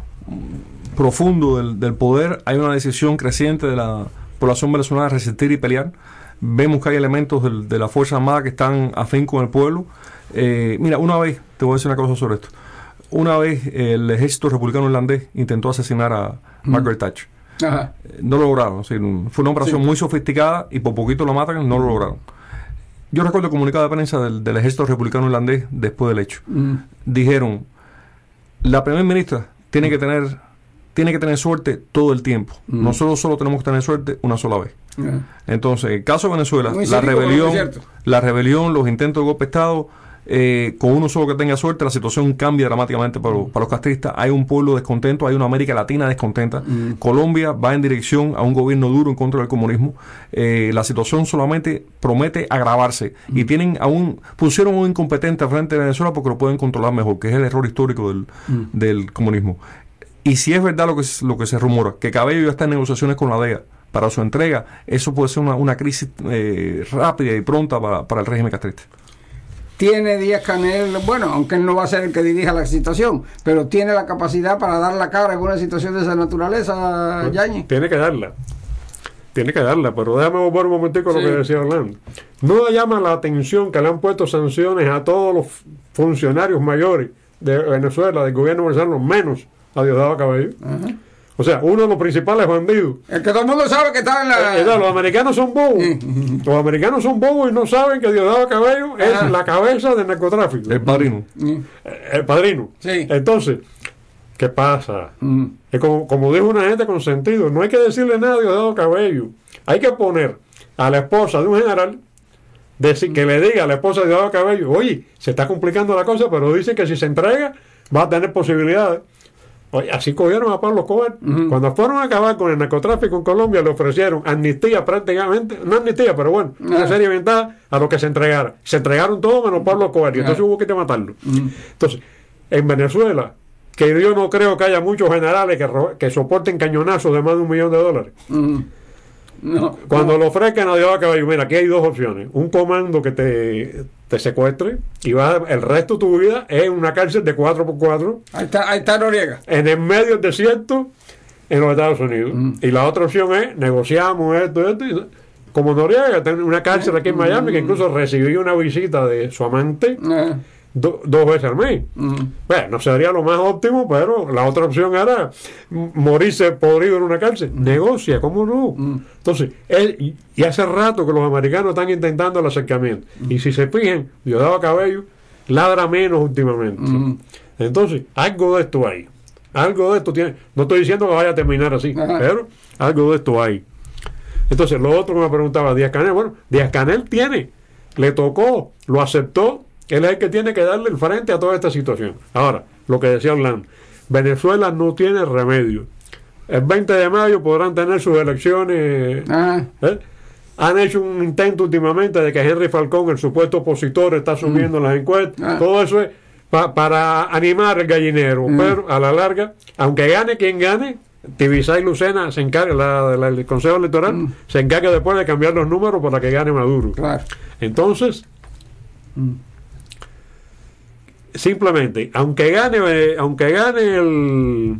D: profundo del, del poder. Hay una decisión creciente de la población venezolana de resistir y pelear. Vemos que hay elementos del, de la Fuerza Armada que están afín con el pueblo. Eh, mira, una vez, te voy a decir una cosa sobre esto. Una vez eh, el ejército republicano irlandés intentó asesinar a mm. Margaret Thatcher. Ajá. No lo lograron. O sea, fue una operación sí. muy sofisticada y por poquito lo matan, no lo lograron. Yo recuerdo el comunicado de prensa del, del ejército republicano irlandés después del hecho. Mm. Dijeron, la primera ministra tiene que tener tiene que tener suerte todo el tiempo. Mm. Nosotros solo tenemos que tener suerte una sola vez. Mm. Entonces, en el caso de Venezuela, muy la rebelión, la rebelión, los intentos de golpe de Estado, eh, con uno solo que tenga suerte, la situación cambia dramáticamente para, mm. para los castristas. Hay un pueblo descontento, hay una América Latina descontenta. Mm. Colombia va en dirección a un gobierno duro en contra del comunismo. Eh, la situación solamente promete agravarse. Mm. Y tienen aún pusieron un incompetente al frente de Venezuela porque lo pueden controlar mejor, que es el error histórico del, mm. del comunismo. Y si es verdad lo que, lo que se rumora, que Cabello ya está en negociaciones con la D E A para su entrega, eso puede ser una, una crisis eh, rápida y pronta para, para el régimen castrista.
B: Tiene Díaz-Canel, bueno, aunque él no va a ser el que dirija la situación, pero tiene la capacidad para dar la cara en una situación de esa naturaleza,
C: pues,
B: Yañez.
C: Tiene que darla, tiene que darla, pero déjame volver un momentico a sí. lo que decía Orlando. No llama la atención que le han puesto sanciones a todos los funcionarios mayores de Venezuela, del gobierno venezolano, menos a Diosdado Cabello. Uh-huh. O sea, uno de los principales bandidos.
B: El que todo el mundo sabe que está en la...
C: Eh, eh, los americanos son bobos. Los americanos son bobos y no saben que Diosdado Cabello es uh-huh. la cabeza del narcotráfico.
D: El padrino.
C: Uh-huh. El padrino.
B: Sí.
C: Entonces, ¿qué pasa? Uh-huh. Es como, como dijo una gente con sentido, no hay que decirle nada a Diosdado Cabello. Hay que poner a la esposa de un general, decir, uh-huh. que le diga a la esposa de Diosdado Cabello, oye, se está complicando la cosa, pero dicen que si se entrega va a tener posibilidades. Oye, así cogieron a Pablo Escobar. Uh-huh. Cuando fueron a acabar con el narcotráfico en Colombia, le ofrecieron amnistía prácticamente, no amnistía, pero bueno, uh-huh. una serie de ventajas a lo que se entregara. Se entregaron todo menos Pablo Escobar, y uh-huh. entonces hubo que matarlo. Uh-huh. Entonces, en Venezuela, que yo no creo que haya muchos generales que, que soporten cañonazos de más de un millón de dólares. Uh-huh. No, Cuando no. lo ofrezcan a Diosdado Cabello, mira, aquí hay dos opciones. Un comando que te, te secuestre y va a, el resto de tu vida es una cárcel de cuatro por cuatro.
B: Ahí está, ahí está Noriega.
C: En el medio del desierto en los Estados Unidos. Mm. Y la otra opción es negociamos esto, esto. Y, como Noriega, tiene una cárcel aquí en Miami mm. que incluso recibió una visita de su amante. Mm. Do, dos veces al mes. Mm. Bueno, no sería lo más óptimo, pero la otra opción era morirse podrido en una cárcel. Mm. Negocia, ¿cómo no? Mm. Entonces, él, y, y hace rato que los americanos están intentando el acercamiento. Mm. Y si se fijan, Diosdado Cabello ladra menos últimamente. Mm. Entonces, algo de esto hay. Algo de esto tiene. No estoy diciendo que vaya a terminar así, ajá. pero algo de esto hay. Entonces, lo otro que me preguntaba Díaz-Canel, bueno, Díaz-Canel tiene, le tocó, lo aceptó. Él es el que tiene que darle el frente a toda esta situación. Ahora, lo que decía Orlando, Venezuela no tiene remedio. El veinte de mayo podrán tener sus elecciones. Ah. ¿eh? Han hecho un intento últimamente de que Henry Falcón, el supuesto opositor, está subiendo mm. las encuestas. Ah. Todo eso es pa, para animar el gallinero. Mm. Pero a la larga, aunque gane quien gane, Tibisay Lucena se encarga, la, la, el Consejo Electoral mm. se encarga después de cambiar los números para que gane Maduro.
B: Claro.
C: Entonces, mm. simplemente, aunque gane, eh, aunque gane el,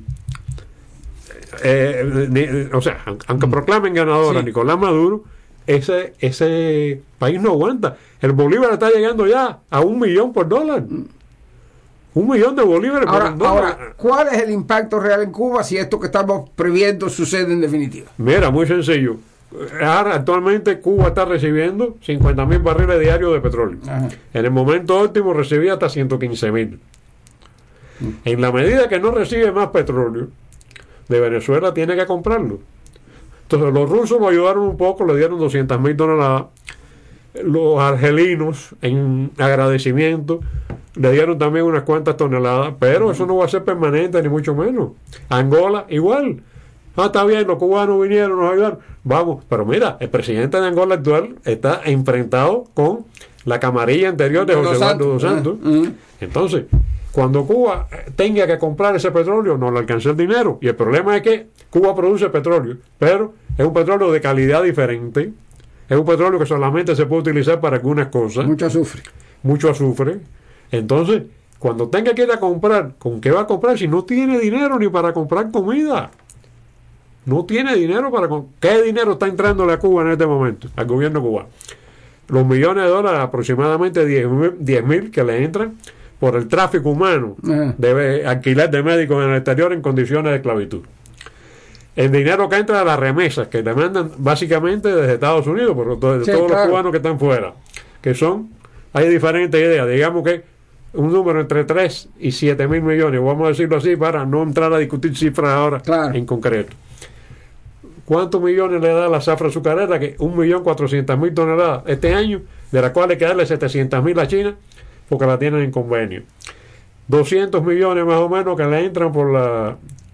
C: eh, eh, o sea, aunque mm. proclamen ganador a sí. Nicolás Maduro, ese ese país no aguanta. El bolívar está llegando ya a un millón por dólar. Mm. Un millón de bolívares
B: ahora,
C: por dólar.
B: Ahora, ¿cuál es el impacto real en Cuba si esto que estamos previendo sucede en definitiva?
C: Mira, muy sencillo. Ahora, actualmente Cuba está recibiendo cincuenta mil barriles diarios de petróleo. Ajá. En el momento óptimo recibía hasta ciento quince mil. Mm. En la medida que no recibe más petróleo de Venezuela, tiene que comprarlo. Entonces los rusos lo ayudaron un poco, le dieron doscientas mil toneladas. Los argelinos, en agradecimiento, le dieron también unas cuantas toneladas, pero eso no va a ser permanente ni mucho menos. Angola igual. Ah, está bien, los cubanos vinieron, nos ayudaron. Vamos, pero mira, el presidente de Angola actual está enfrentado con la camarilla anterior de José Eduardo dos Santos. Uh-huh. Entonces, cuando Cuba tenga que comprar ese petróleo, no le alcanza el dinero. Y el problema es que Cuba produce petróleo, pero es un petróleo de calidad diferente. Es un petróleo que solamente se puede utilizar para algunas cosas.
B: Mucho azufre.
C: Mucho azufre. Entonces, cuando tenga que ir a comprar, ¿con qué va a comprar si no tiene dinero ni para comprar comida? No tiene dinero para... ¿Qué dinero está entrándole a Cuba en este momento? Al gobierno cubano. Los millones de dólares, aproximadamente diez mil que le entran por el tráfico humano uh-huh. de alquiler de médicos en el exterior en condiciones de esclavitud. El dinero que entra de las remesas que le mandan básicamente desde Estados Unidos, por todos sí, claro. los cubanos que están fuera, que son, hay diferentes ideas, digamos que un número entre tres y siete mil millones, vamos a decirlo así para no entrar a discutir cifras ahora claro. en concreto. ¿Cuántos millones le da la zafra azucarera? Que un millón cuatrocientas mil toneladas este año, de las cuales hay que darle setecientas mil a China porque la tienen en convenio. doscientos millones más o menos que le entran por la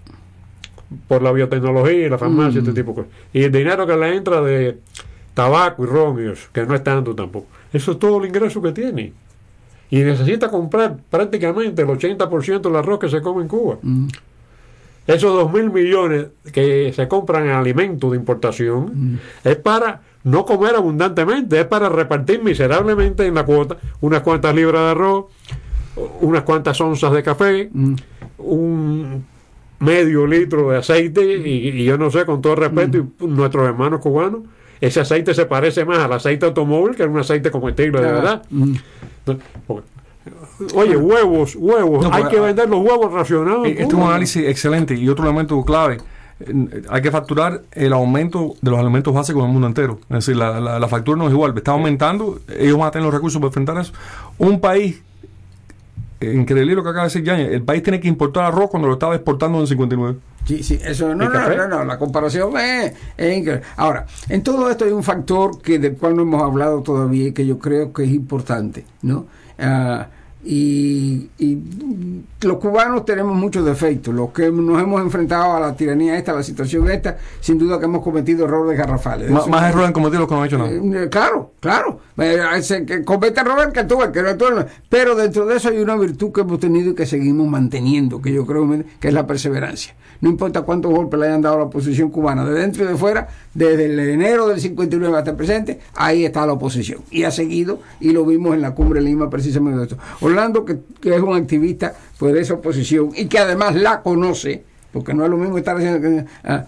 C: por la biotecnología y la farmacia, mm. este tipo de cosas. Y el dinero que le entra de tabaco y ron y eso, que no es tanto tampoco. Eso es todo el ingreso que tiene. Y necesita comprar prácticamente el ochenta por ciento del arroz que se come en Cuba. Mm. Esos dos mil millones que se compran en alimentos de importación mm. es para no comer abundantemente, es para repartir miserablemente en la cuota unas cuantas libras de arroz, unas cuantas onzas de café, mm. un medio litro de aceite y, y yo no sé, con todo respeto, mm. y nuestros hermanos cubanos, ese aceite se parece más al aceite automóvil que a un aceite comestible de ah. verdad. Mm. Porque, oye, huevos, huevos, no, hay que vender los huevos racionados.
D: Este es un análisis excelente y otro elemento clave. Hay que facturar el aumento de los alimentos básicos en el mundo entero. Es decir, la, la, la factura no es igual, está aumentando, ellos van a tener los recursos para enfrentar eso. Un país, increíble lo que acaba de decir Yañez, el país tiene que importar arroz cuando lo estaba exportando en cincuenta y nueve.
B: Sí, sí, eso no, no, no, no, la comparación es, es increíble. Ahora, en todo esto hay un factor que del cual no hemos hablado todavía y que yo creo que es importante, ¿no? Uh, Y, y los cubanos tenemos muchos defectos, los que nos hemos enfrentado a la tiranía esta, a la situación esta, sin duda que hemos cometido errores garrafales.
D: M- más errores han cometido los que no han hecho nada.
B: Eh, claro, claro. Eh, se, que comete errores que tú, que no tú, pero dentro de eso hay una virtud que hemos tenido y que seguimos manteniendo, que yo creo que es la perseverancia. No importa cuántos golpes le hayan dado a la oposición cubana, de dentro y de fuera, desde el enero del cincuenta y nueve hasta el presente, ahí está la oposición. Y ha seguido, y lo vimos en la Cumbre de Lima precisamente de esto. Orlando, que, que es un activista pues, de esa oposición, y que además la conoce, porque no es lo mismo estar haciendo... Que, ah,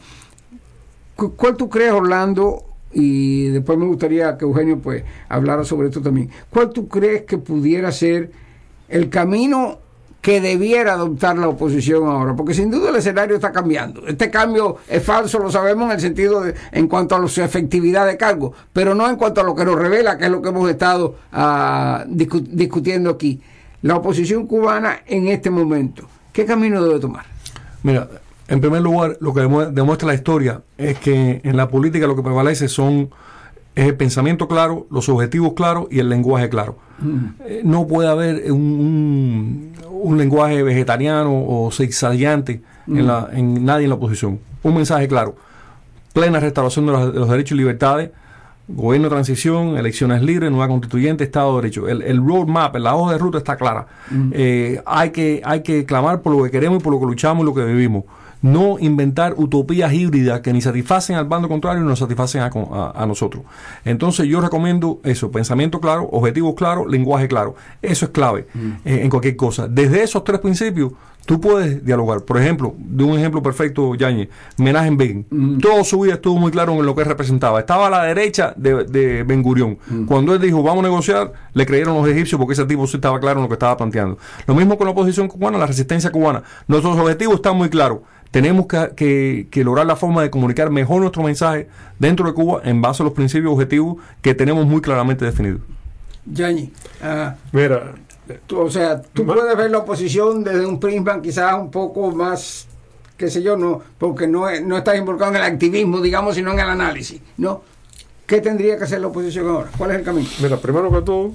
B: ¿cuál tú crees, Orlando? Y después me gustaría que Eugenio pues hablara sobre esto también. ¿Cuál tú crees que pudiera ser el camino que debiera adoptar la oposición ahora? Porque sin duda el escenario está cambiando. Este cambio es falso, lo sabemos en el sentido de, en cuanto a su efectividad de cargo, pero no en cuanto a lo que nos revela, que es lo que hemos estado uh, discu- discutiendo aquí. La oposición cubana en este momento, ¿qué camino debe tomar?
D: Mira, en primer lugar, lo que demuestra la historia es que en la política lo que prevalece son es el pensamiento claro, los objetivos claros y el lenguaje claro. Mm. Eh, no puede haber un, un, un lenguaje vegetariano o zigzagueante mm. en, la, en nadie en la oposición. Un mensaje claro, plena restauración de los, de los derechos y libertades, gobierno de transición, elecciones libres, nueva constituyente, Estado de Derecho. El, el roadmap, la hoja de ruta está clara. Mm. Eh, hay que, hay que clamar por lo que queremos y por lo que luchamos y lo que vivimos. No inventar utopías híbridas que ni satisfacen al bando contrario ni nos satisfacen a, a, a nosotros. Entonces yo recomiendo eso, pensamiento claro, objetivos claros, lenguaje claro. Eso es clave mm. eh, en cualquier cosa. Desde esos tres principios tú puedes dialogar. Por ejemplo, de un ejemplo perfecto, Yañez, Menachem Begin. Mm. Toda su vida estuvo muy claro en lo que representaba. Estaba a la derecha de, de Ben Gurión. Mm. Cuando él dijo, vamos a negociar, le creyeron los egipcios porque ese tipo sí estaba claro en lo que estaba planteando. Lo mismo con la oposición cubana, la resistencia cubana. Nuestros objetivos están muy claros. Tenemos que, que, que lograr la forma de comunicar mejor nuestro mensaje dentro de Cuba en base a los principios objetivos que tenemos muy claramente definidos.
B: Yañez, uh,
C: mira,
B: tú, o sea, tú ma- puedes ver la oposición desde un prisma quizás un poco más, qué sé yo, no, porque no, no estás involucrado en el activismo, digamos, sino en el análisis, ¿no? ¿Qué tendría que hacer la oposición ahora? ¿Cuál es el camino?
C: Mira, primero que todo,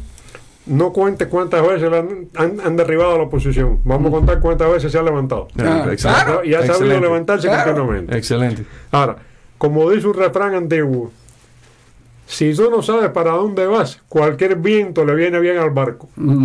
C: no cuentes cuántas veces han, han, han derribado a la oposición. Vamos mm. a contar cuántas veces se ha levantado.
D: Ah,
C: claro. Y ha sabido levantarse
B: claro.
C: continuamente.
D: Excelente.
C: Ahora, como dice un refrán antiguo, si tú no sabes para dónde vas, cualquier viento le viene bien al barco.
B: Mm.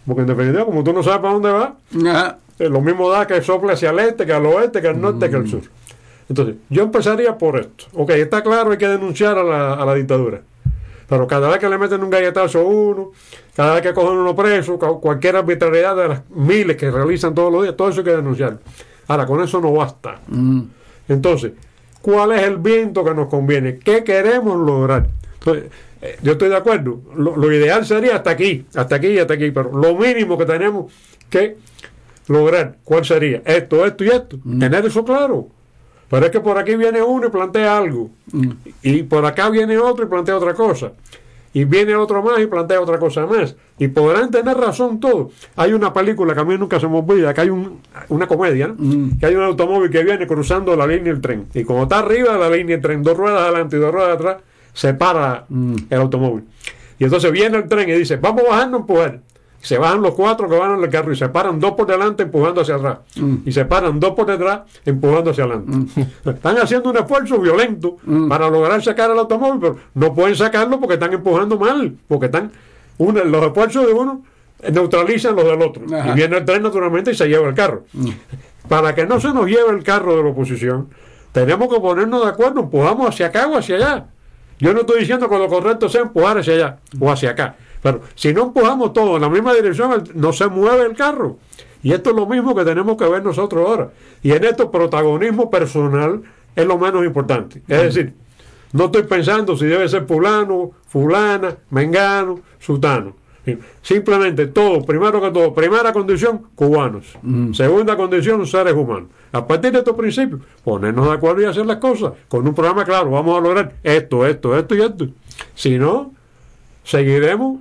C: Porque en definitiva, como tú no sabes para dónde va,
B: Ajá.
C: eh, lo mismo da que sople hacia el este, que al oeste, que al norte, mm. que al sur. Entonces, yo empezaría por esto. Ok, está claro, hay que denunciar a la, a la dictadura. Pero cada vez que le meten un galletazo a uno, cada vez que cogen uno preso, cualquier arbitrariedad de las miles que realizan todos los días, todo eso hay que denunciar. Ahora, con eso no basta. Mm. Entonces, ¿cuál es el viento que nos conviene? ¿Qué queremos lograr? Entonces, eh, yo estoy de acuerdo. Lo, lo ideal sería hasta aquí, hasta aquí y hasta aquí. Pero lo mínimo que tenemos que lograr, ¿cuál sería? Esto, esto y esto. Mm. Tener eso claro. Pero es que por aquí viene uno y plantea algo. Mm. Y por acá viene otro y plantea otra cosa. Y viene otro más y plantea otra cosa más. Y podrán tener razón todos. Hay una película que a mí nunca se me olvida, que hay un, una comedia, ¿no? Mm. Que hay un automóvil que viene cruzando la línea del tren. Y como está arriba de la línea del tren, dos ruedas adelante y dos ruedas atrás, se para mm. el automóvil. Y entonces viene el tren y dice, vamos bajando a empujar. Se bajan los cuatro que van en el carro y se paran dos por delante empujando hacia atrás. Mm. Y se paran dos por detrás empujando hacia adelante. Mm. Están haciendo un esfuerzo violento mm. para lograr sacar el automóvil, pero no pueden sacarlo porque están empujando mal. Porque están uno, los esfuerzos de uno neutralizan los del otro. Ajá. Y viene el tren naturalmente y se lleva el carro. Mm. Para que no se nos lleve el carro de la oposición, tenemos que ponernos de acuerdo. Empujamos hacia acá o hacia allá. Yo no estoy diciendo que lo correcto sea empujar hacia allá o hacia acá. Pero si no empujamos todo en la misma dirección, no se mueve el carro. Y esto es lo mismo que tenemos que ver nosotros ahora. Y en esto, protagonismo personal es lo menos importante. Es decir, no estoy pensando si debe ser fulano, fulana, mengano, sutano. Simplemente todo, primero que todo, primera condición, cubanos. Mm. Segunda condición, seres humanos. A partir de estos principios, ponernos de acuerdo y hacer las cosas con un programa claro. Vamos a lograr esto, esto, esto y esto. Si no, seguiremos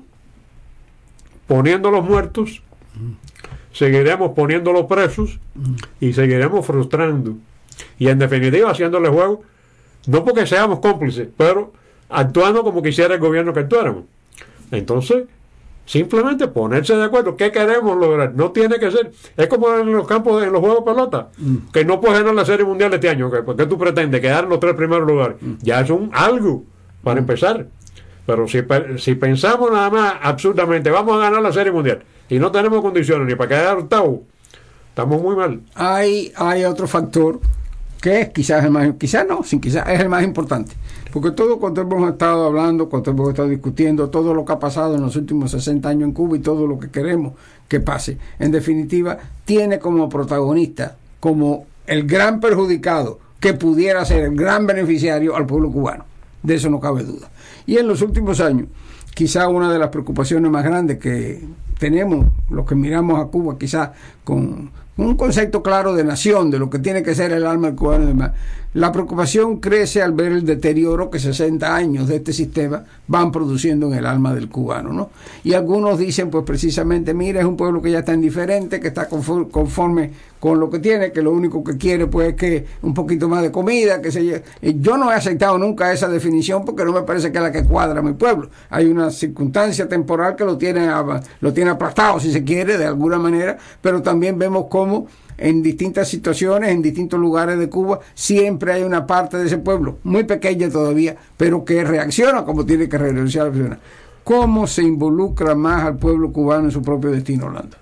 C: poniendo los muertos, seguiremos poniendo los presos y seguiremos frustrando. Y en definitiva, haciéndole juego, no porque seamos cómplices, pero actuando como quisiera el gobierno que actuáramos. Entonces, simplemente ponerse de acuerdo. ¿Qué queremos lograr? No tiene que ser. Es como en los campos, de, en los juegos de pelota, mm. que no puedes ganar la Serie Mundial este año. ¿Por qué tú pretendes quedar en los tres primeros lugares? Mm. Ya es un algo para mm. empezar. Pero si, si pensamos nada más absurdamente, vamos a ganar la Serie Mundial y no tenemos condiciones ni para quedar octavo, estamos muy mal.
B: Hay, hay otro factor que es quizás el más, quizás no, sin quizás es el más importante. Porque todo cuanto hemos estado hablando, cuanto hemos estado discutiendo, todo lo que ha pasado en los últimos sesenta años en Cuba y todo lo que queremos que pase, en definitiva, tiene como protagonista, como el gran perjudicado que pudiera ser el gran beneficiario al pueblo cubano. De eso no cabe duda. Y en los últimos años, quizá una de las preocupaciones más grandes que tenemos, los que miramos a Cuba, quizá con un concepto claro de nación, de lo que tiene que ser el alma del cubano y demás, la preocupación crece al ver el deterioro que sesenta años de este sistema van produciendo en el alma del cubano, ¿no? Y algunos dicen, pues precisamente, mira, es un pueblo que ya está indiferente, que está conforme con lo que tiene, que lo único que quiere pues es que un poquito más de comida, que se lleve. Yo no he aceptado nunca esa definición porque no me parece que es la que cuadra a mi pueblo. Hay una circunstancia temporal que lo tiene, lo tiene aplastado, si se quiere, de alguna manera, pero también vemos cómo en distintas situaciones, en distintos lugares de Cuba, siempre hay una parte de ese pueblo, muy pequeña todavía, pero que reacciona como tiene que reaccionar. ¿Cómo se involucra más al pueblo cubano en su propio destino, Orlando?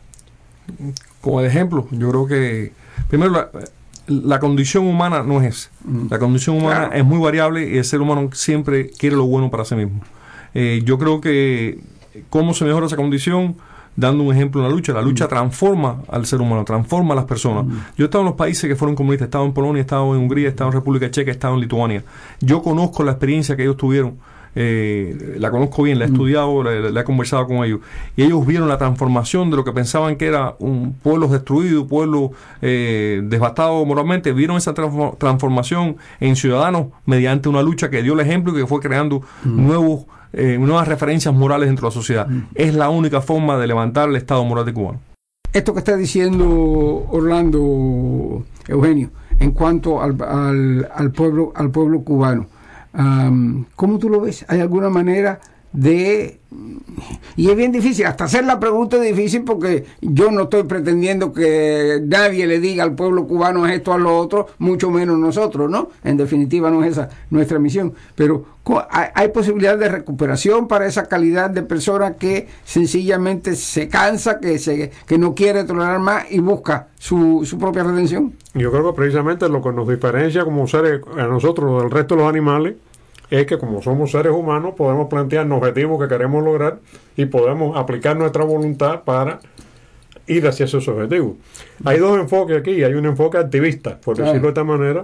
D: Como ejemplo, yo creo que, primero, la, la condición humana no es esa. Mm. La condición humana claro. es muy variable y el ser humano siempre quiere lo bueno para sí mismo. Eh, yo creo que, ¿cómo se mejora esa condición? Dando un ejemplo en la lucha. La lucha mm. transforma al ser humano, transforma a las personas. Mm. Yo he estado en los países que fueron comunistas, he estado en Polonia, he estado en Hungría, he estado en República Checa, he estado en Lituania. Yo conozco la experiencia que ellos tuvieron, eh, la conozco bien, la he mm. estudiado, la, la he conversado con ellos. Y ellos vieron la transformación de lo que pensaban que era un pueblo destruido, un pueblo eh, devastado moralmente. Vieron esa transform- transformación en ciudadanos mediante una lucha que dio el ejemplo y que fue creando mm. nuevos Eh, nuevas referencias morales dentro de la sociedad. Mm. Es la única forma de levantar el estado moral de cubano.
B: Esto que está diciendo Orlando, Eugenio, en cuanto al, al, al pueblo al pueblo cubano, um, ¿cómo tú lo ves? ¿Hay alguna manera de... Y es bien difícil, hasta hacer la pregunta es difícil porque yo no estoy pretendiendo que nadie le diga al pueblo cubano esto a lo otro, mucho menos nosotros, ¿no? En definitiva no es esa nuestra misión, pero hay, hay posibilidad de recuperación para esa calidad de persona que sencillamente se cansa, que, se, que no quiere tolerar más y busca su, su propia redención.
C: Yo creo que precisamente lo que nos diferencia como seres a nosotros del resto de los animales es que como somos seres humanos podemos plantearnos objetivos que queremos lograr y podemos aplicar nuestra voluntad para ir hacia esos objetivos. Hay dos enfoques aquí. Hay un enfoque activista, por decirlo de esta manera,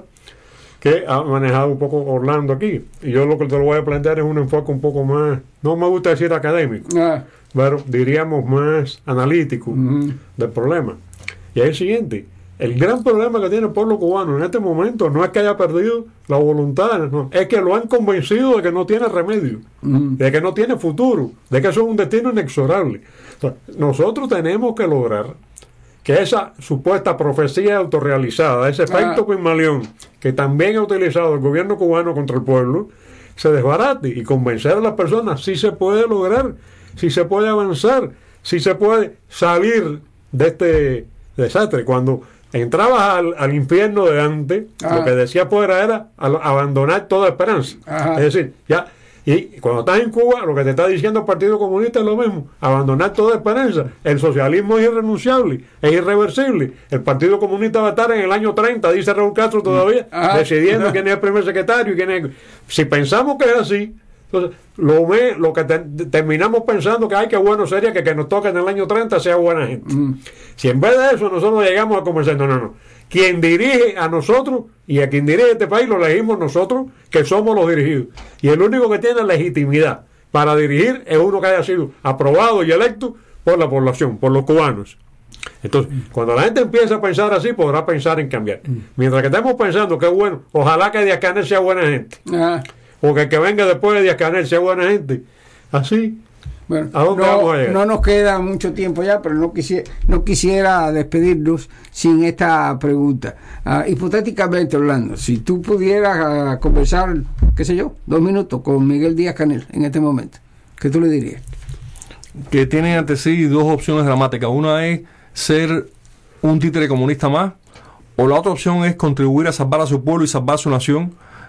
C: que ha manejado un poco Orlando aquí. Y yo lo que te lo voy a plantear es un enfoque un poco más, no me gusta decir académico, ah. pero diríamos más analítico uh-huh. del problema. Y es el siguiente. El gran problema que tiene el pueblo cubano en este momento no es que haya perdido la voluntad, no, es que lo han convencido de que no tiene remedio, mm. de que no tiene futuro, de que eso es un destino inexorable. Entonces, nosotros tenemos que lograr que esa supuesta profecía autorrealizada, ese efecto ah. Pigmalión que también ha utilizado el gobierno cubano contra el pueblo, se desbarate y convencer a las personas si se puede lograr, si se puede avanzar, si se puede salir de este desastre. Cuando entrabas al, al infierno de antes, ah. lo que decía fuera era al, abandonar toda esperanza. Ajá. Es decir, ya, y cuando estás en Cuba, lo que te está diciendo el Partido Comunista es lo mismo, abandonar toda esperanza. El socialismo es irrenunciable, es irreversible. El Partido Comunista va a estar en el año treinta, dice Raúl Castro todavía, Ajá. decidiendo Ajá. quién es el primer secretario y quién es... Si pensamos que es así, entonces, lo, me, lo que te, terminamos pensando que hay que bueno sería que que nos toque en el año treinta sea buena gente. Mm. Si en vez de eso nosotros llegamos a convencer, no, no, no. Quien dirige a nosotros y a quien dirige este país lo elegimos nosotros, que somos los dirigidos. Y el único que tiene legitimidad para dirigir es uno que haya sido aprobado y electo por la población, por los cubanos. Entonces, mm. cuando la gente empieza a pensar así, podrá pensar en cambiar. Mm. Mientras que estemos pensando que bueno, ojalá que Díaz-Canel sea buena gente. Ah. Porque el que venga después de Díaz-Canel sea buena gente. Así.
B: Bueno, ¿a dónde no, vamos a llegar? No nos queda mucho tiempo ya, pero no quisiera, no quisiera despedirnos sin esta pregunta. Uh, hipotéticamente hablando, si tú pudieras uh, conversar, qué sé yo, dos minutos con Miguel Díaz-Canel en este momento, ¿qué tú le dirías?
D: Que tiene ante sí dos opciones dramáticas. Una es ser un títere comunista más, o la otra opción es contribuir a salvar a su pueblo y salvar a su nación,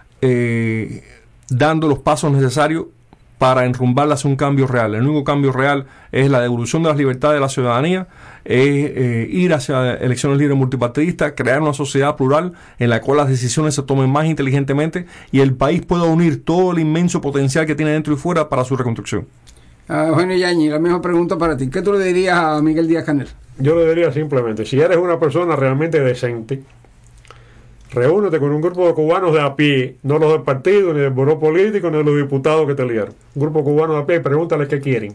D: eh, dando los pasos necesarios para enrumbarla hacia un cambio real. El único cambio real es la devolución de las libertades de la ciudadanía, es eh, ir hacia elecciones libres multipartidistas, crear una sociedad plural en la cual las decisiones se tomen más inteligentemente y el país pueda unir todo el inmenso potencial que tiene dentro y fuera para su reconstrucción.
B: Uh, Eugenio Yáñez, la misma pregunta para ti. ¿Qué tú le dirías a Miguel Díaz-Canel?
C: Yo le diría simplemente, si eres una persona realmente decente, reúnete con un grupo de cubanos de a pie, no los del partido, ni del buró político, ni de los diputados que te liaron. Un grupo cubano de a pie y pregúntales qué quieren.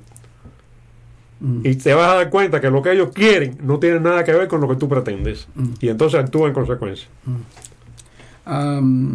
C: Mm. Y te vas a dar cuenta que lo que ellos quieren no tiene nada que ver con lo que tú pretendes. Mm. Y entonces actúa en consecuencia.
B: Mm. Um,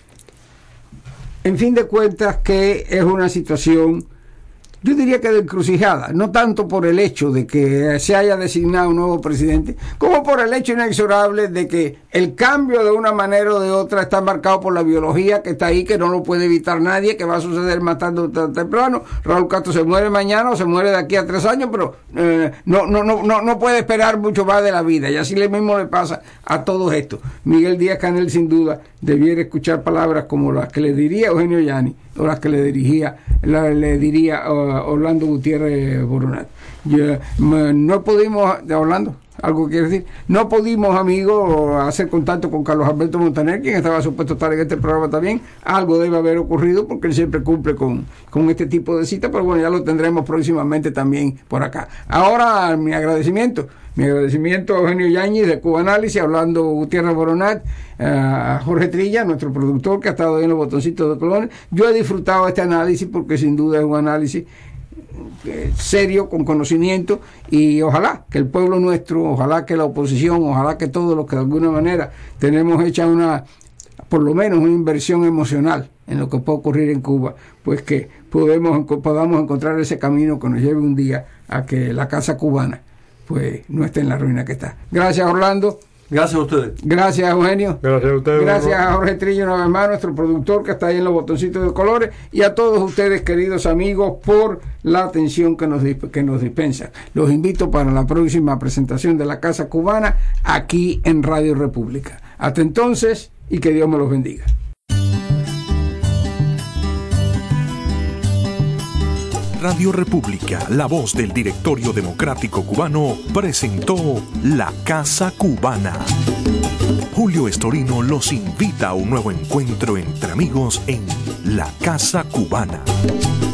B: en fin de cuentas, que es una situación, yo diría que de encrucijada, no tanto por el hecho de que se haya designado un nuevo presidente, como por el hecho inexorable de que el cambio de una manera o de otra está marcado por la biología que está ahí, que no lo puede evitar nadie, que va a suceder más tarde o temprano. Raúl Castro se muere mañana o se muere de aquí a tres años, pero eh, no, no, no, no, no puede esperar mucho más de la vida, y así le mismo le pasa a todos estos. Miguel Díaz-Canel sin duda debiera escuchar palabras como las que le diría Eugenio Yáñez o las que le dirigía la, le diría uh, Orlando Gutiérrez Boronat. Yo, no pudimos, de Orlando, algo quiere decir, no pudimos, amigos, hacer contacto con Carlos Alberto Montaner, quien estaba supuesto estar en este programa también. Algo debe haber ocurrido porque él siempre cumple con, con este tipo de citas, pero bueno, ya lo tendremos próximamente también por acá. Ahora, mi agradecimiento. Mi agradecimiento a Eugenio Yáñez de Cuba Análisis, Orlando Gutiérrez Boronat, a Jorge Trilla, nuestro productor, que ha estado ahí en los botoncitos de colores. Yo he disfrutado este análisis porque sin duda es un análisis eh, serio, con conocimiento, y ojalá que el pueblo nuestro, ojalá que la oposición, ojalá que todos los que de alguna manera tenemos hecha una, por lo menos una inversión emocional en lo que puede ocurrir en Cuba, pues que podemos, podamos encontrar ese camino que nos lleve un día a que la casa cubana pues no esté en la ruina que está. Gracias, Orlando.
D: Gracias a ustedes.
B: Gracias, Eugenio.
C: Gracias a ustedes.
B: Gracias a Jorge Trillo, una vez más, nuestro productor que está ahí en los botoncitos de colores, y a todos ustedes, queridos amigos, por la atención que nos, que nos dispensan. Los invito para la próxima presentación de la Casa Cubana aquí en Radio República. Hasta entonces, y que Dios me los bendiga.
A: Radio República, la voz del Directorio Democrático Cubano, presentó La Casa Cubana. Julio Estorino los invita a un nuevo encuentro entre amigos en La Casa Cubana.